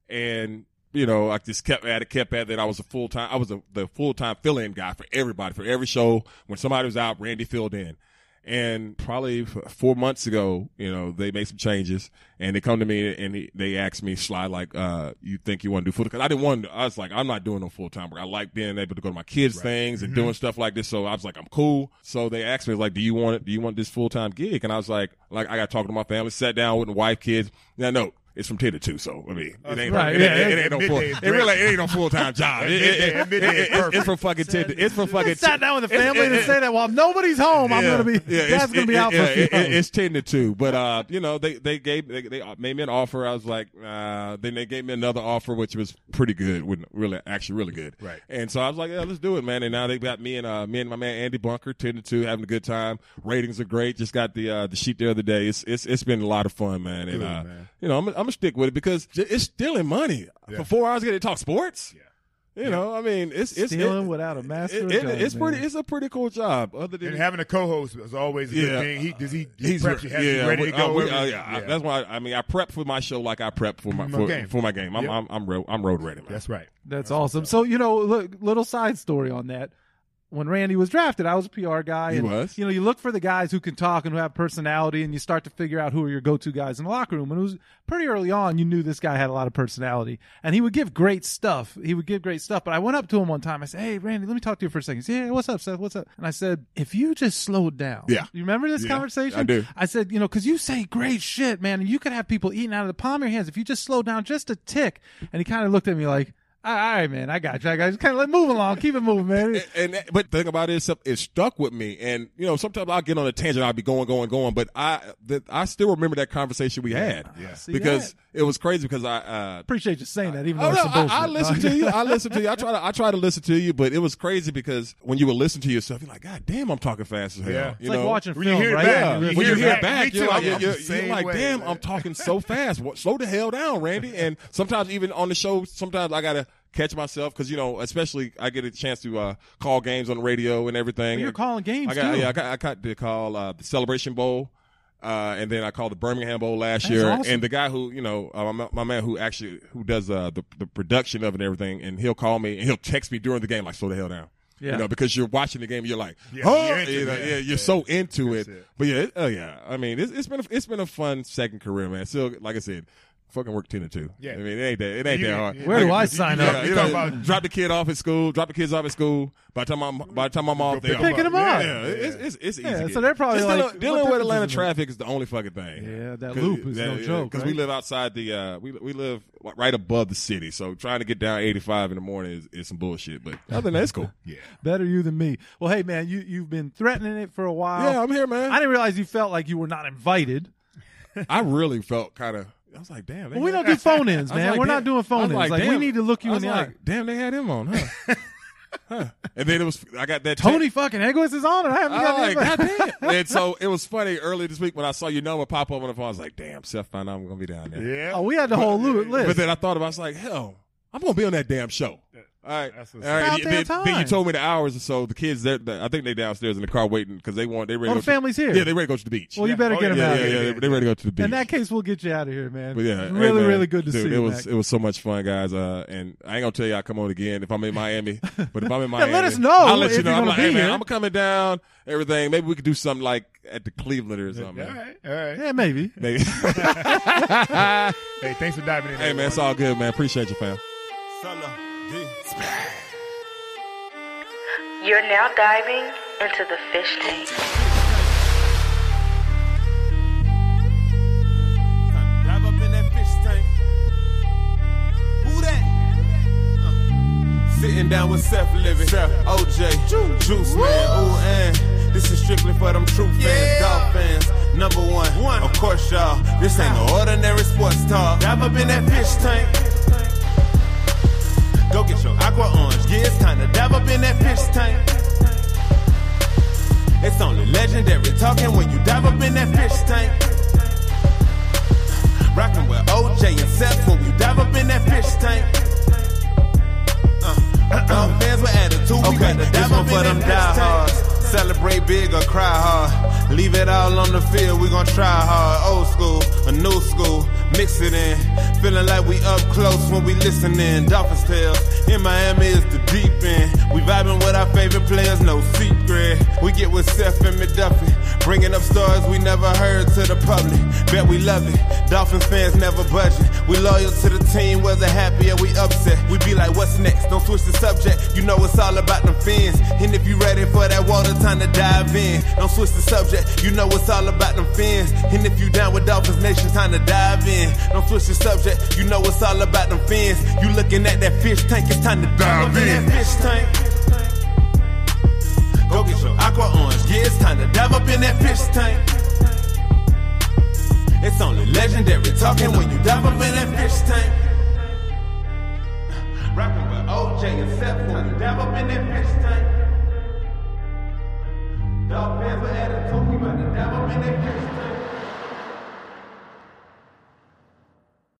And you know, I just kept at it, kept at it. I was a full time, I was a, the full time fill in guy for everybody, for every show. When somebody was out, Randy filled in. And probably four months ago, you know, they made some changes and they come to me and he, they asked me, Sly, like, uh, you think you want to do full time? Cause I didn't want to, I was like, I'm not doing no full time work. I like being able to go to my kids' right. things and mm-hmm. doing stuff like this. So I was like, I'm cool. So they asked me, like, do you want it? Do you want this full time gig? And I was like, like, I got to talk to my family, sat down with my wife, kids. Yeah, no. It's from ten to two, so I mean, it ain't, right, it, yeah, it, it, it ain't no full. It really, it ain't no full time job. It, it, it, it, it, it's, it's from fucking ten. To, it's from fucking. Sat down with the family and say that while nobody's home, I'm yeah, gonna be. Yeah, Dad's gonna be out yeah, for a few it, hours. it, It's ten to two, but uh, you know, they they gave they, they made me an offer. I was like, uh, then they gave me another offer, which was pretty good, with really actually really good. Right. And so I was like, yeah, let's do it, man. And now they got me and uh, me and my man Andy Bunker, ten to two, having a good time. Ratings are great. Just got the uh, the sheet the other day. It's it's it's been a lot of fun, man. And Good, uh, man. you know, I'm I'm gonna stick with it because it's stealing money Yeah. for four hours. Getting to talk sports. Yeah. You Yeah. know, I mean, it's it's Stealing it, without a master. it, it, gun, it's man. pretty. It's a pretty cool job. Other than And having a co-host is always a good Yeah. thing. He does he, he He's preps you, has you yeah, ready we- to go. oh, we- every- oh, yeah. I- That's why I mean I prep for my show like I prep for my My for, game. for my game. I'm Yep. I'm I'm, ro- I'm road ready, man. That's right. That's awesome. So, you know, look, little side story on that. When Randy was drafted, I was a P R guy. He and, was. You know, you look for the guys who can talk and who have personality, and you start to figure out who are your go-to guys in the locker room. And it was pretty early on, you knew this guy had a lot of personality. And he would give great stuff. He would give great stuff. But I went up to him one time. I said, hey, Randy, let me talk to you for a second. He said, yeah, what's up, Seth? What's up? And I said, if you just slowed down. Yeah. You remember this Yeah, conversation? I do. I said, you know, because you say great shit, man. And you could have people eating out of the palm of your hands if you just slow down just a tick. And he kind of looked at me like, all right, man, I got you. I got you. Just kind of let move along, keep it moving, man. And, and but the thing about it is, it stuck with me. And you know, sometimes I'll get on a tangent. I'll be going, going, going. But I, the, I still remember that conversation we had. Yeah. See Because that? it was crazy. Because I uh, Appreciate you saying that, even though Oh, it's no, some bullshit. I, I listen to you. I listen to you. I try to I try to listen to you, but it was crazy because when you would listen to yourself, you're like, God damn, I'm talking fast as hell. Yeah. You It's like know? watching When film, you hear it right? back, Yeah. you when you hear hear it it back, back, me you're too. like, I'm you're, the you're, same you're like way, damn, man. I'm talking so fast. What, slow the hell down, Randy. And sometimes even on the show, sometimes I gotta catch myself because you know, especially I get a chance to uh, call games on the radio and everything. You're calling games I got, too. Yeah, I got, I got to call uh, the Celebration Bowl. Uh, and then I called the Birmingham Bowl last That's year, awesome. and the guy who, you know, uh, my, my man who actually who does uh, the the production of it and everything, and he'll call me and he'll text me during the game like, slow the hell down. Yeah. You know, because you're watching the game, you're like, Yeah, oh, you're into you know, it, yeah, yeah. you're so into it. That's it. But yeah, it, oh yeah. I mean, it's, it's been a, it's been a fun second career, man. Still, like I said, fucking work ten to two. Yeah. I mean, it ain't that it ain't You- that hard. you- Where do Like, I you- sign you up? know, You you talking know, about- drop the kid off at school. Drop the kids off at school. By the time I'm by the time I'm off, pick they them Picking up. them up. Yeah, it's it's, it's easy. Yeah, to so get. they're probably Just like, dealing, what dealing with difference Atlanta is it? traffic is the only fucking thing. Yeah, that 'Cause- loop is yeah, no yeah, joke. Because right? we live outside the uh, we we live right above the city, so trying to get down eighty-five in the morning is, is some bullshit. But other than that, it's cool. Yeah. Better you than me. Well, hey man, you you've been threatening it for a while. Yeah, I'm here, man. I didn't realize you felt like you were not invited. I really felt kind of. I was like, damn. they Well, we had- don't do phone-ins, I was man. like, We're damn. not doing I was phone-ins. Like, we damn. need to look you I in was the like, eye. damn, they had him on, huh? huh. And then it was, I got that Tony text. fucking Egwitz is on, and I haven't I got was like, anybody. God damn. And so it was funny earlier this week when I saw your number pop up on the phone. I was like, damn, Seth found out I'm going to be down there. Yeah. Oh, we had the whole li- list. But then I thought about it. I was like, hell, I'm going to be on that damn show. All right. That's what's All right. About Then, damn then you time. told me the hours or so. The kids, they're, they I think they downstairs in the car waiting because they want, they ready Oh, to the go family's to, here. Yeah, they ready to go to the beach. well, you Yeah. better Oh, get him yeah, out yeah, of yeah, here. they, they ready to go to the beach. In that case, we'll get you out of here, man. But yeah, really, hey, man. really good to Dude, see it you. was Mac. it was so much fun, guys. Uh, and I ain't gonna tell you I come on again if I'm in Miami. But if I'm in Miami, let us know I'll let if you know. you're I'm gonna like, be hey man, here. I'm coming down. Everything. Maybe we could do something like at the Cleveland or something. All man. right. All right. Yeah, maybe. Maybe. Hey, thanks for diving in. Hey man, it's all good, man. Appreciate you, fam. Solo, D. You're now diving into the fish tank. Dive up in that fish tank. Who that? Uh, Sitting down with Seth Living, O J, Juice Man, ooh, and this is strictly for them true fans, dog fans. Number one, one, of course, y'all. This ain't no ordinary sports talk. Dive up in that fish tank. Go get your aqua orange. Yeah, it's time to dive up in that fish tank. It's only legendary talking when you dive up in that fish tank. Rockin' with O J and Seth when we dive up in that fish tank. Uh, uh, fans with attitude, we Okay, got to this dive one up for in them that fish diehards. tank. Celebrate big or cry hard. Leave it all on the field, we gon' try hard. Old school, a new school, mix it in. Feeling like we up close when we listening. Dolphins tales, in Miami is the deep end. We vibing with our favorite players, no secret. We get with Seth and McDuffie, bringing up stories we never heard to the public. Bet we love it, Dolphins fans never budging. We loyal to the team, whether happy or we upset. We be like, what's next? Don't switch the subject, you know it's all about them fins. And if you ready for that water, time to dive in. Don't switch the subject, you know it's all about them fins. And if you down with Dolphins Nation, time to dive in. Don't switch the subject, you know it's all about them fins. You looking at that fish tank, it's time to dive in. That fish tank. Go get your aqua orange, yeah, it's time to dive up in that fish tank. It's only legendary talking when you dive up in that fish tank. Rockin' with O J and Seth when you dive up in that fish tank.